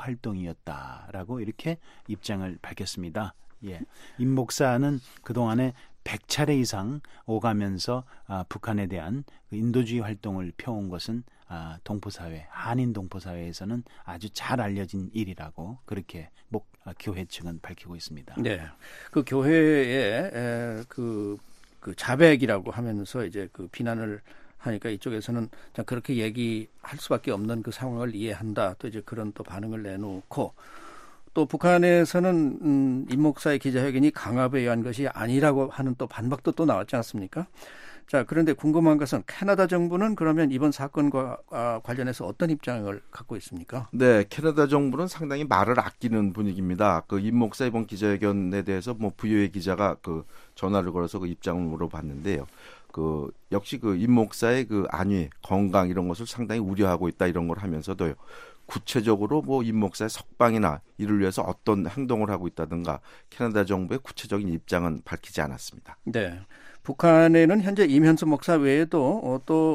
활동이었다라고 이렇게 입장을 밝혔습니다. 예, 임 목사는 그동안에 백 차례 이상 오가면서 아, 북한에 대한 인도주의 활동을 펴온 것은 아, 동포사회, 한인 동포사회에서는 아주 잘 알려진 일이라고 그렇게 목, 아, 교회 측은 밝히고 있습니다. 네, 그 교회의 에, 그, 그 자백이라고 하면서 이제 그 비난을 하니까 이쪽에서는 그렇게 얘기할 수밖에 없는 그 상황을 이해한다. 또 이제 그런 또 반응을 내놓고 또 북한에서는 음, 임 목사의 기자회견이 강압에 의한 것이 아니라고 하는 또 반박도 또 나왔지 않습니까? 자, 그런데 궁금한 것은 캐나다 정부는 그러면 이번 사건과 아, 관련해서 어떤 입장을 갖고 있습니까? 네, 캐나다 정부는 상당히 말을 아끼는 분위기입니다. 그 임 목사 이번 기자회견에 대해서 뭐 부요의 기자가 그 전화를 걸어서 그 입장을 물어봤는데요. 그 역시 그 임 목사의 그 안위, 건강 이런 것을 상당히 우려하고 있다 이런 걸 하면서도요. 구체적으로 뭐 임 목사의 석방이나 이를 위해서 어떤 행동을 하고 있다든가 캐나다 정부의 구체적인 입장은 밝히지 않았습니다. 네. 북한에는 현재 임현수 목사 외에도 또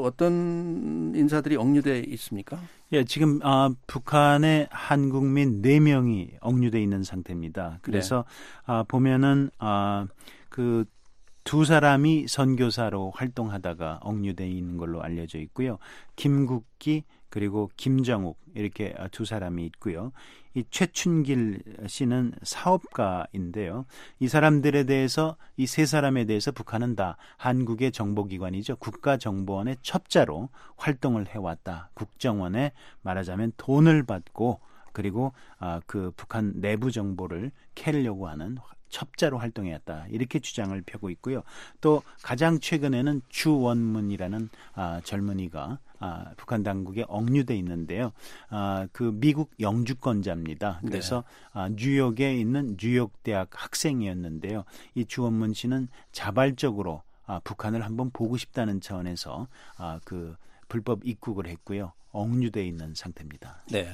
어떤 인사들이 억류돼 있습니까? 예, 지금 아, 북한의 한국민 네 명이 억류돼 있는 상태입니다. 그래서 네. 아, 보면은 아, 그 두 사람이 선교사로 활동하다가 억류돼 있는 걸로 알려져 있고요. 김국기 그리고 김정욱 이렇게 두 사람이 있고요. 이 최춘길 씨는 사업가인데요. 이 사람들에 대해서 이 세 사람에 대해서 북한은 다 한국의 정보기관이죠. 국가정보원의 첩자로 활동을 해왔다. 국정원에 말하자면 돈을 받고 그리고 아, 그 북한 내부 정보를 캐려고 하는 첩자로 활동해왔다. 이렇게 주장을 펴고 있고요. 또 가장 최근에는 주원문이라는 아, 젊은이가 아, 북한 당국에 억류돼 있는데요. 아, 그 미국 영주권자입니다. 그래서 네. 아, 뉴욕에 있는 뉴욕 대학 학생이었는데요. 이 주원문 씨는 자발적으로 아, 북한을 한번 보고 싶다는 차원에서 아, 그 불법 입국을 했고요. 억류돼 있는 상태입니다. 네.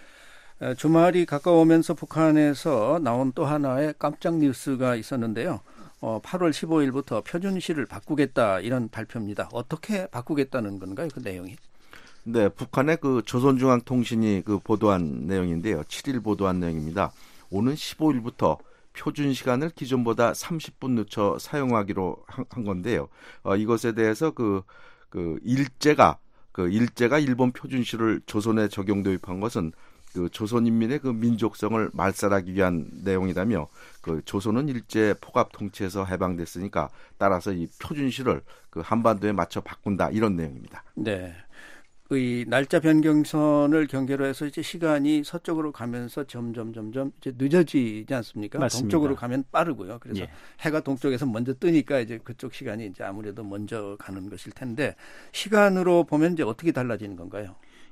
주말이 가까우면서 북한에서 나온 또 하나의 깜짝 뉴스가 있었는데요. 어, 팔월 십오일부터 표준시를 바꾸겠다 이런 발표입니다. 어떻게 바꾸겠다는 건가요? 그 내용이? 네, 북한의 그 조선중앙통신이 그 보도한 내용인데요. 칠일 보도한 내용입니다. 오는 십오일부터 표준 시간을 기존보다 삼십 분 늦춰 사용하기로 한, 한 건데요. 어, 이것에 대해서 그, 그 일제가 그 일제가 일본 표준시를 조선에 적용 도입한 것은 그 조선인민의 그 민족성을 말살하기 위한 내용이라며 그 조선은 일제 포갑 통치에서 해방됐으니까 따라서 이 표준시를 그 한반도에 맞춰 바꾼다 이런 내용입니다. 네. 이 날짜 변경선을 경계로 해서 이제 시간이 서쪽으로 가면서 점점 점점 이제 늦어지지 않습니까? 맞습니다. 동쪽으로 가면 빠르고요. 그래서 예. 해가 동쪽에서 먼저 뜨니까 이제 그쪽 시간이 이제 아무래도 먼저 가는 것일 텐데 시간으로 보면 이제 어떻게 달라지는 건가요?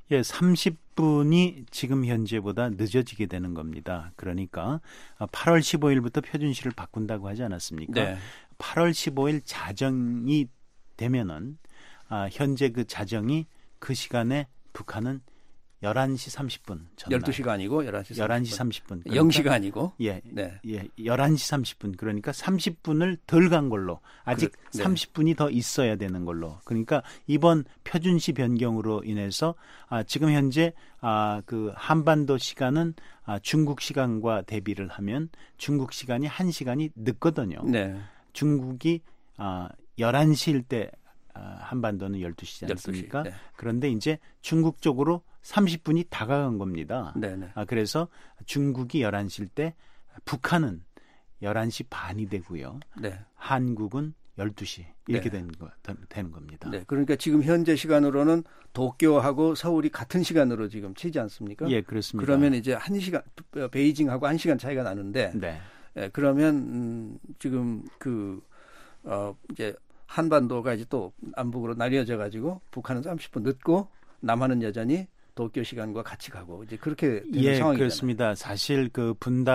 예, 삼십 분이 지금 현재보다 늦어지게 되는 겁니다. 그러니까 팔월 십오일부터 표준시를 바꾼다고 하지 않았습니까? 네. 팔월 십오일 자정이 되면은 아, 현재 그 자정이 그 시간에 북한은 열한 시 삼십 분 전날. 열두 시가 아니고 열한 시 삼십 분. 열한 시 삼십 분. 그러니까 영 시가 아니고. 예. 네. 예. 열한 시 삼십 분. 그러니까 삼십 분을 덜 간 걸로. 아직 그, 네. 삼십 분이 더 있어야 되는 걸로. 그러니까 이번 표준시 변경으로 인해서 아, 지금 현재 아, 그 한반도 시간은 아, 중국 시간과 대비를 하면 중국 시간이 한 시간이 늦거든요. 네. 중국이 아, 열한 시일 때 한반도는 열두 시지 않습니까? 열두 시, 네. 그런데 이제 중국 쪽으로 삼십 분이 다가간 겁니다. 네네. 아, 그래서 중국이 열한 시일 때 북한은 열한 시 반이 되고요. 네. 한국은 열두 시 이렇게 네. 되는, 거, 되는 겁니다. 네. 그러니까 지금 현재 시간으로는 도쿄하고 서울이 같은 시간으로 지금 치지 않습니까? 예, 그렇습니다. 그러면 이제 한 시간, 베이징하고 한 시간 차이가 나는데, 네. 예, 그러면 음, 지금 그 어, 이제 한반도가 이제 또 남북으로 나뉘어져 가지고 북한은 삼십 분 늦고 남한은 여전히 도쿄 시간과 같이 가고 이제 그렇게 되는 예, 상황이잖아요. 그렇습니다. 사실 그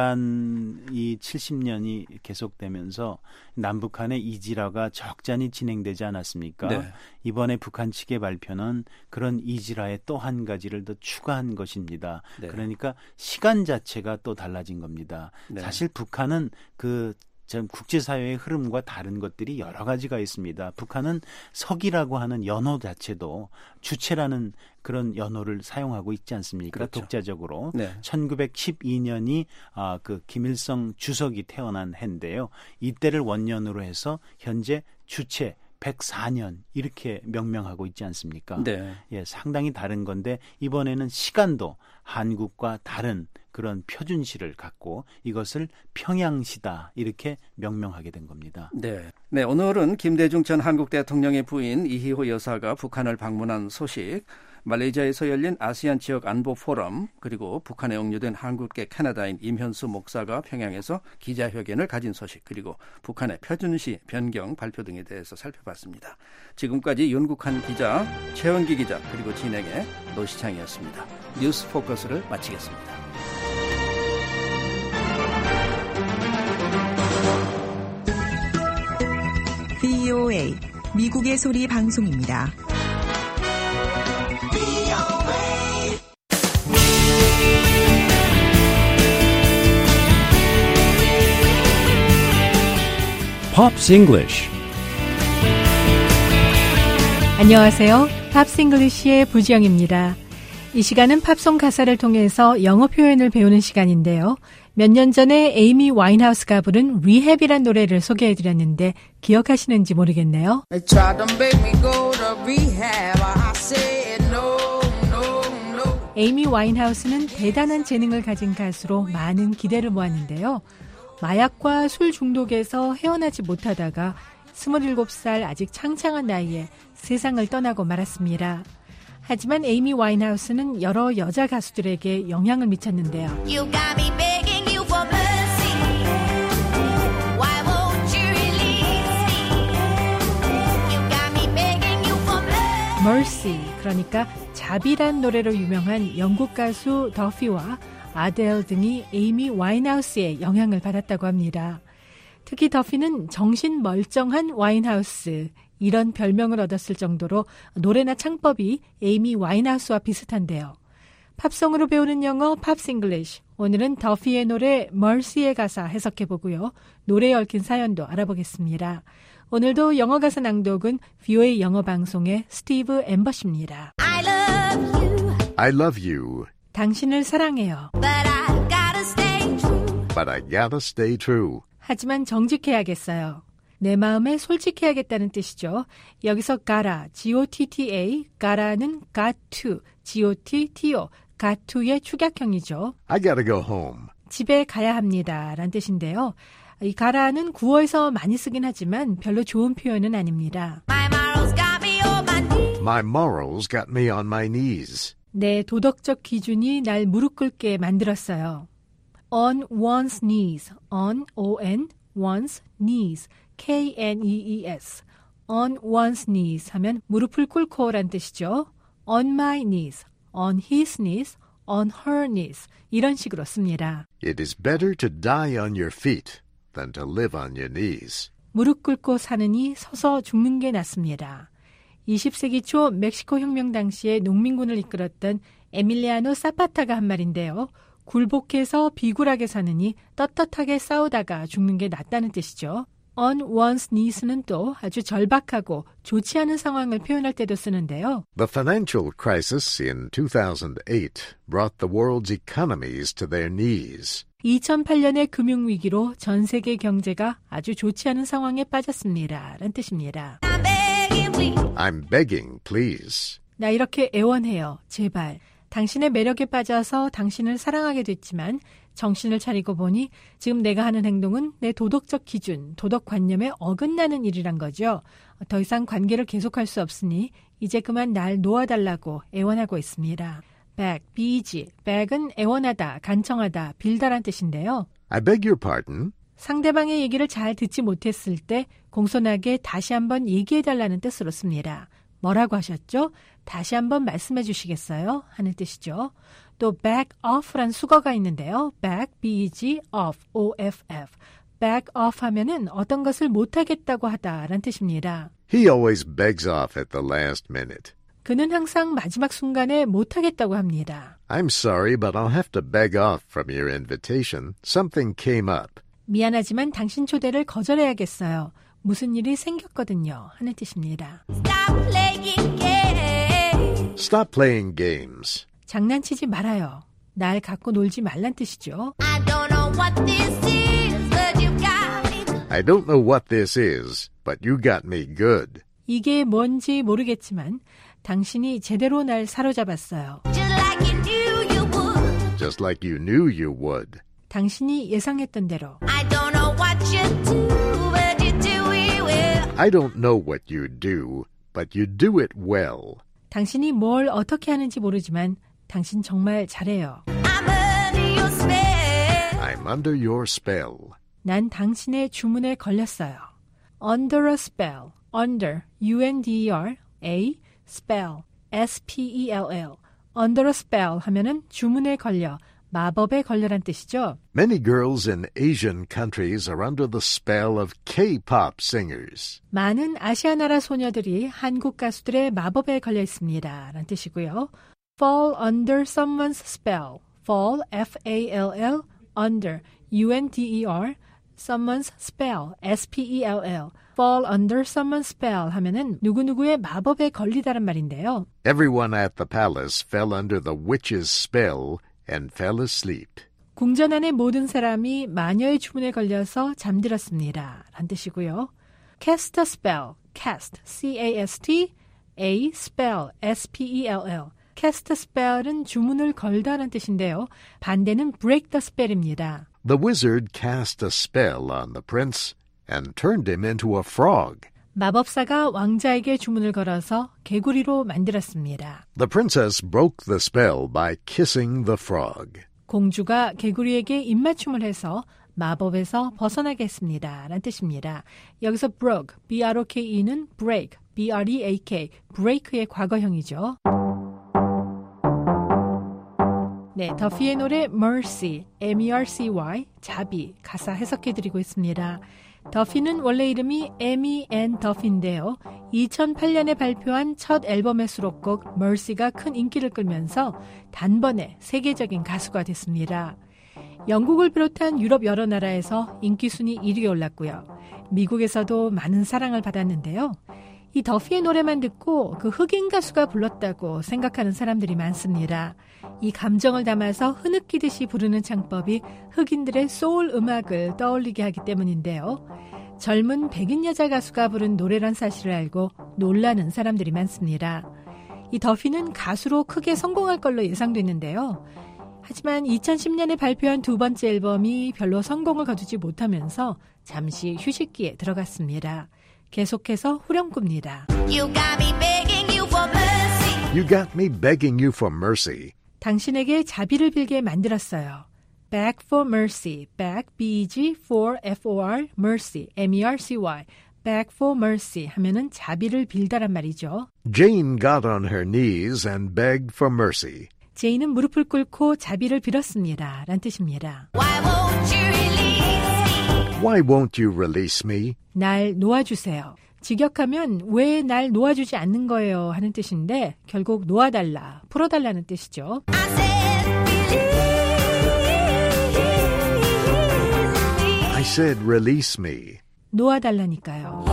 분단이 칠십 년이 계속되면서 남북한의 이지라가 적잖이 진행되지 않았습니까? 네. 이번에 북한 측의 발표는 그런 이지라의 또 한 가지를 더 추가한 것입니다. 네. 그러니까 시간 자체가 또 달라진 겁니다. 네. 사실 북한은 그 전 국제사회의 흐름과 다른 것들이 여러 가지가 있습니다. 북한은 석이라고 하는 연호 자체도 주체라는 그런 연호를 사용하고 있지 않습니까? 그렇죠. 독자적으로. 네. 천구백십이 년이 아, 그 김일성 주석이 태어난 해인데요. 이때를 원년으로 해서 현재 주체 백사 년 이렇게 명명하고 있지 않습니까? 네. 예, 상당히 다른 건데 이번에는 시간도 한국과 다른 그런 표준시를 갖고 이것을 평양시다 이렇게 명명하게 된 겁니다. 네. 네, 오늘은 김대중 전 한국 대통령의 부인 이희호 여사가 북한을 방문한 소식, 말레이시아에서 열린 아시안 지역 안보 포럼, 그리고 북한에 억류된 한국계 캐나다인 임현수 목사가 평양에서 기자회견을 가진 소식, 그리고 북한의 표준시 변경 발표 등에 대해서 살펴봤습니다. 지금까지 윤국한 기자, 최원기 기자, 그리고 진행의 노시창이었습니다. 뉴스 포커스를 마치겠습니다. 브이오에이 미국의 소리 방송입니다. Pops English. 안녕하세요. 팝스 잉글리시의 부지영입니다. 이 시간은 팝송 가사를 통해서 영어 표현을 배우는 시간인데요. 몇 년 전에 에이미 와인하우스가 부른 Rehab이란 노래를 소개해드렸는데 기억하시는지 모르겠네요. 에이미 와인하우스는 대단한 재능을 가진 가수로 많은 기대를 모았는데요. 마약과 술 중독에서 헤어나지 못하다가 스물일곱 살 아직 창창한 나이에 세상을 떠나고 말았습니다. 하지만 에이미 와인하우스는 여러 여자 가수들에게 영향을 미쳤는데요. You got me begging you for mercy. Why won't you release me? You got me begging you for mercy. Mercy, 그러니까 자비란 노래로 유명한 영국 가수 더피와 아델 등이 에이미 와인하우스의 영향을 받았다고 합니다. 특히 더피는 정신 멀쩡한 와인하우스, 이런 별명을 얻었을 정도로 노래나 창법이 에이미 와인하우스와 비슷한데요. 팝송으로 배우는 영어 팝스 잉글리시. 오늘은 더피의 노래 Mercy의 가사 해석해보고요. 노래에 얽힌 사연도 알아보겠습니다. 오늘도 영어 가사 낭독은 브이오에이 영어 방송의 스티브 엠버십입니다. I love you. I love you. 당신을 사랑해요. But I gotta stay true. But I gotta stay true. 하지만 정직해야겠어요. 내 마음에 솔직해야겠다는 뜻이죠. 여기서 gotta, G-O-T-T-A, gotta는 got to, G-O-T-T-O, got to의 축약형이죠. I gotta go home. 집에 가야 합니다 라는 뜻인데요. 이 gotta는 구어에서 많이 쓰긴 하지만 별로 좋은 표현은 아닙니다. My morals got me on my knees. My morals got me on my knees. 내 도덕적 기준이 날 무릎 꿇게 만들었어요. On one's knees, on, O-N, one's knees, K-N-E-E-S, on one's knees 하면 무릎을 꿇고란 뜻이죠. On my knees, on his knees, on her knees 이런 식으로 씁니다. It is better to die on your feet than to live on your knees. 무릎 꿇고 사느니 서서 죽는 게 낫습니다. 이십 세기 초 멕시코 혁명 당시에 농민군을 이끌었던 에밀리아노 사파타가 한 말인데요. 굴복해서 비굴하게 사느니 떳떳하게 싸우다가 죽는 게 낫다는 뜻이죠. on one's knees는 또 아주 절박하고 좋지 않은 상황을 표현할 때도 쓰는데요. The financial crisis in two thousand eight brought the world's economies to their knees. 이천팔 년의 금융위기로 전 세계 경제가 아주 좋지 않은 상황에 빠졌습니다. 라는 뜻입니다. I'm begging, please. 나 이렇게 애원해요. 제발. 당신의 매력에 빠져서 당신을 사랑하게 됐지만 정신을 차리고 보니 지금 내가 하는 행동은 내 도덕적 기준, 도덕관념에 어긋나는 일이란 거죠. 더 이상 관계를 계속할 수 없으니 이제 그만 날 놓아달라고 애원하고 있습니다. beg, beg, beg은 애원하다, 간청하다, 빌다란 뜻인데요. I beg your pardon. 상대방의 얘기를 잘 듣지 못했을 때 공손하게 다시 한번 얘기해달라는 뜻으로 씁니다. 뭐라고 하셨죠? 다시 한번 말씀해 주시겠어요? 하는 뜻이죠. 또 back off란 수거가 있는데요. back, beg, off, off. back off 하면은 어떤 것을 못하겠다고 하다라는 뜻입니다. He always begs off at the last minute. 그는 항상 마지막 순간에 못하겠다고 합니다. I'm sorry, but I'll have to beg off from your invitation. Something came up. 미안하지만 당신 초대를 거절해야겠어요. 무슨 일이 생겼거든요. 하는 뜻입니다. Stop playing games. Stop playing games. 장난치지 말아요. 날 갖고 놀지 말란 뜻이죠. I don't know what this is, but you got me. I don't know what this is, but you got me good. 이게 뭔지 모르겠지만 당신이 제대로 날 사로잡았어요. Just like you knew you would. Just like you knew you would. 당신이 예상했던 대로. I don't know what you do, but you do it well. I don't know what you do, but you do it well. 당신이 뭘 어떻게 하는지 모르지만 당신 정말 잘해요. I'm under your spell. I'm under your spell. 난 당신의 주문에 걸렸어요. Under a spell. Under, U-N-D-E-R, A, spell, S-P-E-L-L. Under a spell 하면은 주문에 걸려, 마법에 걸려란 뜻이죠. Many girls in Asian countries are under the spell of K-pop singers. 많은 아시아 나라 소녀들이 한국 가수들의 마법에 걸려 있습니다. 라는 뜻이고요. Fall under someone's spell. Fall, F-A-L-L, under, U-N-D-E-R, someone's spell, S-P-E-L-L. fall under someone's spell 하면은 누구누구의 마법에 걸리다란 말인데요. Everyone at the palace fell under the witch's spell and fell asleep. 궁전 안의 모든 사람이 마녀의 주문에 걸려서 잠들었습니다. 란 뜻이고요. cast a spell, cast, C-A-S-T, A, spell, S-P-E-L-L. cast a spell은 주문을 걸다라는 뜻인데요. 반대는 break the spell입니다. The wizard cast a spell on the prince and turned him into a frog. 마법사가 왕자에게 주문을 걸어서 개구리로 만들었습니다. The princess broke the spell by kissing the frog. 공주가 개구리에게 입맞춤을 해서 마법에서 벗어나게 했습니다. 라는 뜻입니다. 여기서 broke, B-R-O-K-E는 break, B-R-E-A-K, break의 과거형이죠. 네, 더피의 노래 Mercy, M-E-R-C-Y, 자비, 가사 해석해드리고 있습니다. 더피는 원래 이름이 에미 앤 더피인데요. 이천팔 년에 발표한 첫 앨범의 수록곡 Mercy가 큰 인기를 끌면서 단번에 세계적인 가수가 됐습니다. 영국을 비롯한 유럽 여러 나라에서 인기 순위 일 위에 올랐고요. 미국에서도 많은 사랑을 받았는데요. 이 더피의 노래만 듣고 그 흑인 가수가 불렀다고 생각하는 사람들이 많습니다. 이 감정을 담아서 흐느끼듯이 부르는 창법이 흑인들의 소울 음악을 떠올리게 하기 때문인데요. 젊은 백인 여자 가수가 부른 노래란 사실을 알고 놀라는 사람들이 많습니다. 이 더피는 가수로 크게 성공할 걸로 예상됐는데요. 하지만 이천십 년에 발표한 두 번째 앨범이 별로 성공을 거두지 못하면서 잠시 휴식기에 들어갔습니다. 계속해서 후렴구입니다. You got me begging you for mercy. You got me begging you for mercy. 당신에게 자비를 빌게 만들었어요. Beg for mercy. Beg, B-E-G, for, F-O-R, mercy, M-E-R-C-Y. beg for mercy 하면은 자비를 빌다란 말이죠. Jane got on her knees and begged for mercy. 제인은 무릎을 꿇고 자비를 빌었습니다. 란 뜻입니다. Why won't you release me? 날 놓아주세요. 직역하면 왜 날 놓아주지 않는 거예요 하는 뜻인데 결국 놓아달라, 풀어달라는 뜻이죠. I said release me. 놓아달라니까요.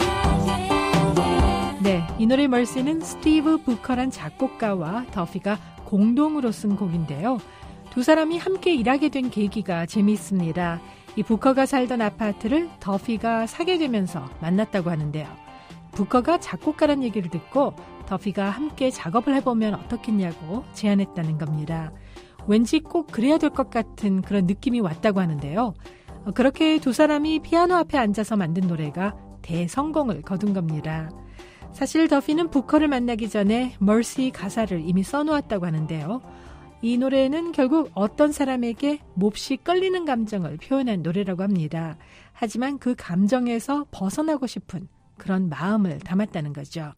네, 이 노래 멀시는 스티브 부커란 작곡가와 더피가 공동으로 쓴 곡인데요. 두 사람이 함께 일하게 된 계기가 재미있습니다. 이 부커가 살던 아파트를 더피가 사게 되면서 만났다고 하는데요. 부커가 작곡가란 얘기를 듣고 더피가 함께 작업을 해보면 어떻겠냐고 제안했다는 겁니다. 왠지 꼭 그래야 될 것 같은 그런 느낌이 왔다고 하는데요. 그렇게 두 사람이 피아노 앞에 앉아서 만든 노래가 대성공을 거둔 겁니다. 사실 더피는 부커를 만나기 전에 Mercy 가사를 이미 써놓았다고 하는데요. 이 노래는 결국 어떤 사람에게 몹시 끌리는 감정을 표현한 노래라고 합니다. 하지만 그 감정에서 벗어나고 싶은 그런 마음을 담았다는 거죠.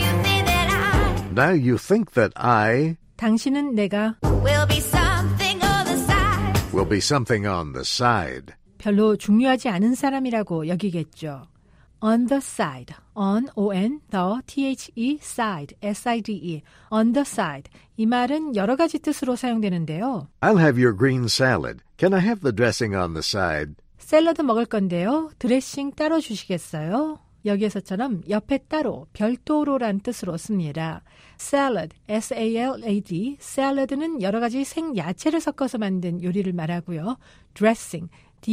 Now you think that I 당신은 내가 will be something on the side. Will be something on the side. 별로 중요하지 않은 사람이라고 여기겠죠. On the side, on, on, the, the, side, s-i-d-e, on the side. 이 말은 여러 가지 뜻으로 사용되는데요. I'll have your green salad. Can I have the dressing on the side? 샐러드 먹을 건데요. 드레싱 따로 주시겠어요? 여기에서처럼 옆에 따로, 별도로란 뜻으로 씁니다. salad, s-a-l-a-d, 샐러드는 여러 가지 생야채를 섞어서 만든 요리를 말하고요. dressing,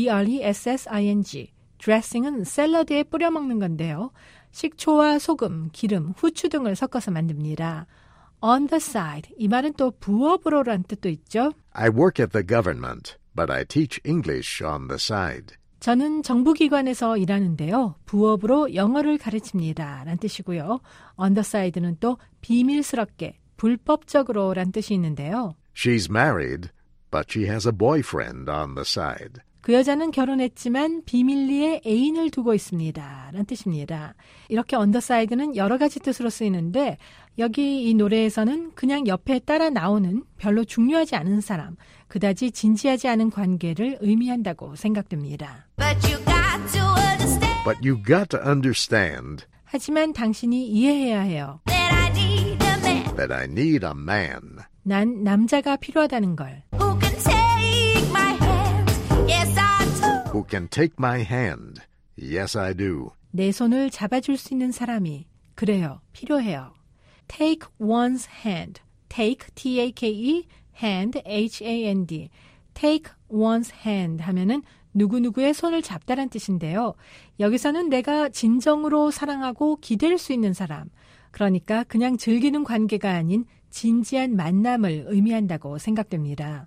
d-r-e-s-s-i-n-g, 드레싱은 샐러드에 뿌려 먹는 건데요. 식초와 소금, 기름, 후추 등을 섞어서 만듭니다. On the side, 이 말은 또 부업으로란 뜻도 있죠. I work at the government, but I teach English on the side. 저는 정부기관에서 일하는데요. 부업으로 영어를 가르칩니다. 란 뜻이고요. On the side는 또 비밀스럽게, 불법적으로 란 뜻이 있는데요. She's married, but she has a boyfriend on the side. 그 여자는 결혼했지만 비밀리에 애인을 두고 있습니다. 라는 뜻입니다. 이렇게 언더사이드는 여러 가지 뜻으로 쓰이는데 여기 이 노래에서는 그냥 옆에 따라 나오는 별로 중요하지 않은 사람, 그다지 진지하지 않은 관계를 의미한다고 생각됩니다. But you got to understand. But you got to understand. 하지만 당신이 이해해야 해요. That I need a man. That I need a man. 난 남자가 필요하다는 걸. Who can take my hand? Yes, I do. Who can take my hand? Yes, I do. 내 손을 잡아줄 수 있는 사람이 그래요. 필요해요. Take one's hand. Take, T-A-K-E, hand, H-A-N-D. Take one's hand 하면은 누구누구의 손을 잡다란 뜻인데요. 여기서는 내가 진정으로 사랑하고 기댈 수 있는 사람, 그러니까 그냥 즐기는 관계가 아닌 진지한 만남을 의미한다고 생각됩니다.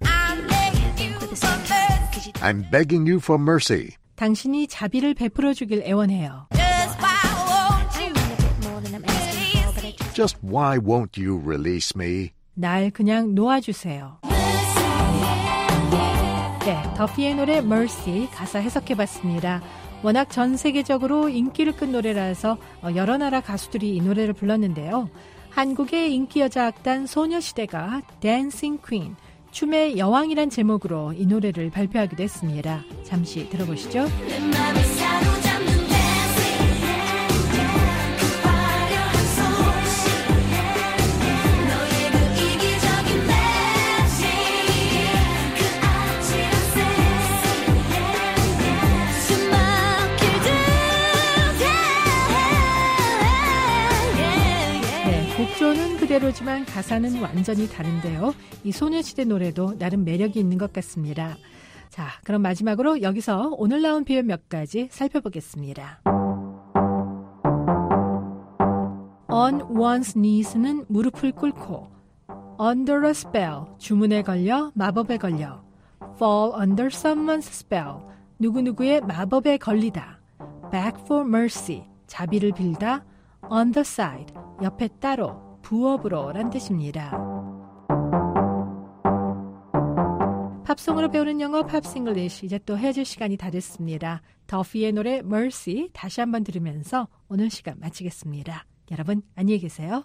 I'm begging you for mercy. 당신이 자비를 베풀어 주길 애원해요. Just why won't you release me? 날 그냥 놓아주세요. 네, 더피의 노래 Mercy 가사 해석해봤습니다. 워낙 전 세계적으로 인기를 끈 노래라서 여러 나라 가수들이 이 노래를 불렀는데요. 한국의 인기 여자 악단 소녀시대가 Dancing Queen, 춤의 여왕이란 제목으로 이 노래를 발표하기도 했습니다. 잠시 들어보시죠. 곡조는 그대로지만 가사는 완전히 다른데요. 이 소녀시대 노래도 나름 매력이 있는 것 같습니다. 자, 그럼 마지막으로 여기서 오늘 나온 표현 몇 가지 살펴보겠습니다. On one's knees는 무릎을 꿇고, under a spell, 주문에 걸려, 마법에 걸려, fall under someone's spell, 누구누구의 마법에 걸리다, beg for mercy, 자비를 빌다, on the side, 옆에 따로, 부업으로 란 뜻입니다. 팝송으로 배우는 영어 팝싱글리시 이제 또 헤어질 시간이 다 됐습니다. 더피의 노래 Mercy 다시 한번 들으면서 오늘 시간 마치겠습니다. 여러분 안녕히 계세요.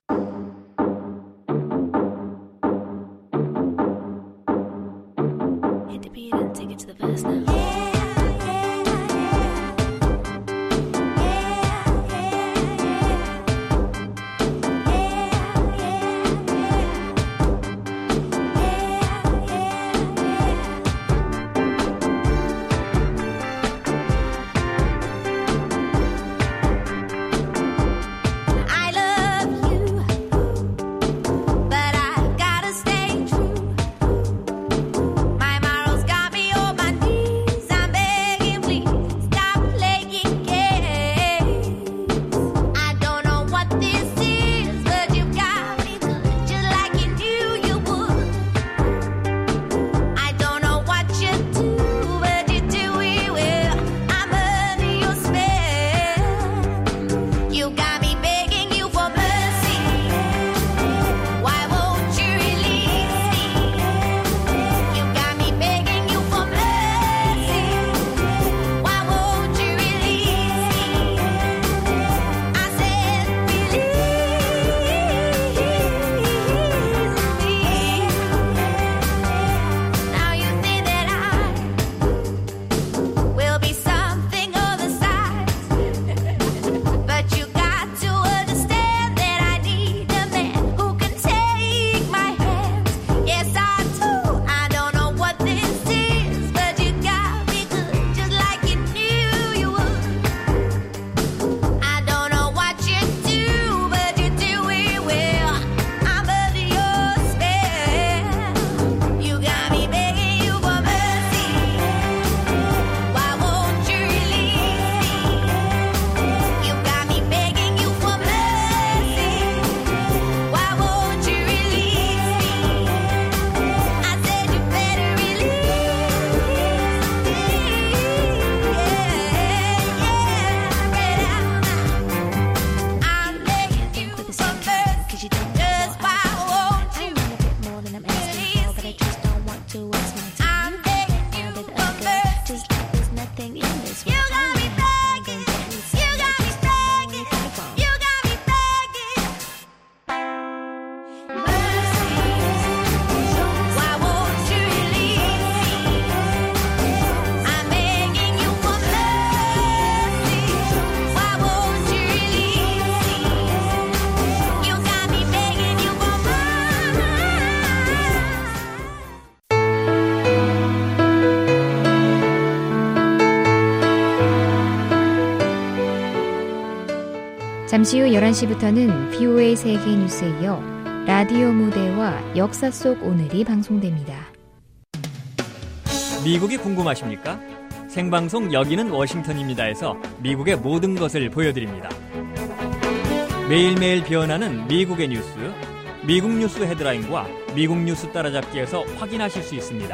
Hit the beat and take it to the verse now. 잠시 후 열한 시부터는 비오에이 세계 뉴스에 이어 라디오 무대와 역사 속 오늘이 방송됩니다. 미국이 궁금하십니까? 생방송 여기는 워싱턴입니다에서 미국의 모든 것을 보여드립니다. 매일매일 변하는 미국의 뉴스, 미국 뉴스 헤드라인과 미국 뉴스 따라잡기에서 확인하실 수 있습니다.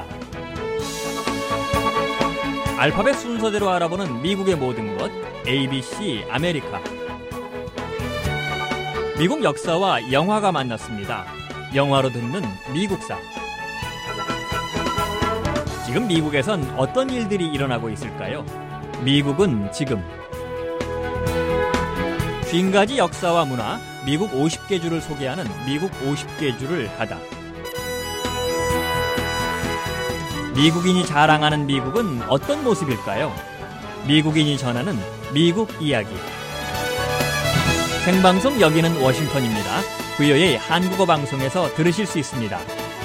알파벳 순서대로 알아보는 미국의 모든 것, 에이비씨 아메리카. 미국 역사와 영화가 만났습니다. 영화로 듣는 미국사. 지금 미국에선 어떤 일들이 일어나고 있을까요? 미국은 지금. 오십 가지 역사와 문화, 미국 오십 개 주를 소개하는 미국 오십 개 주를 가다. 미국인이 자랑하는 미국은 어떤 모습일까요? 미국인이 전하는 미국 이야기. 생방송 여기는 워싱턴입니다. 브이오에이 한국어 방송에서 들으실 수 있습니다.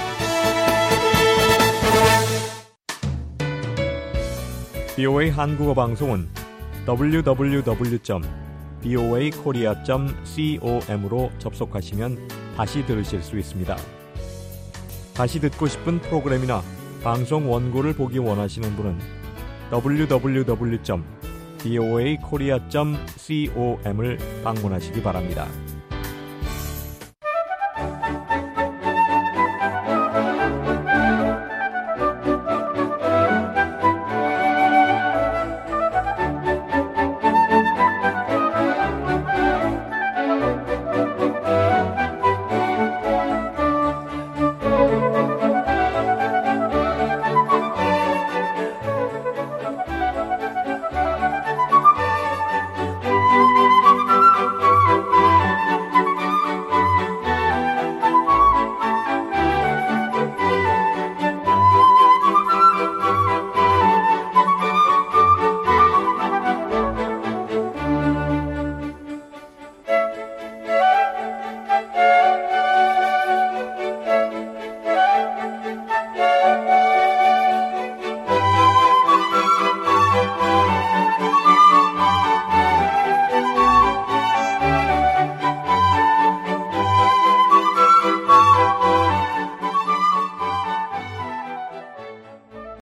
브이오에이 한국어 방송은 더블유 더블유 더블유 점 브이오에이 코리아 점 com으로 접속하시면 다시 들으실 수 있습니다. 다시 듣고 싶은 프로그램이나 방송 원고를 보기 원하시는 분은 더블유 더블유 더블유 점 브이오에이 코리아 점 com을 방문하시기 바랍니다.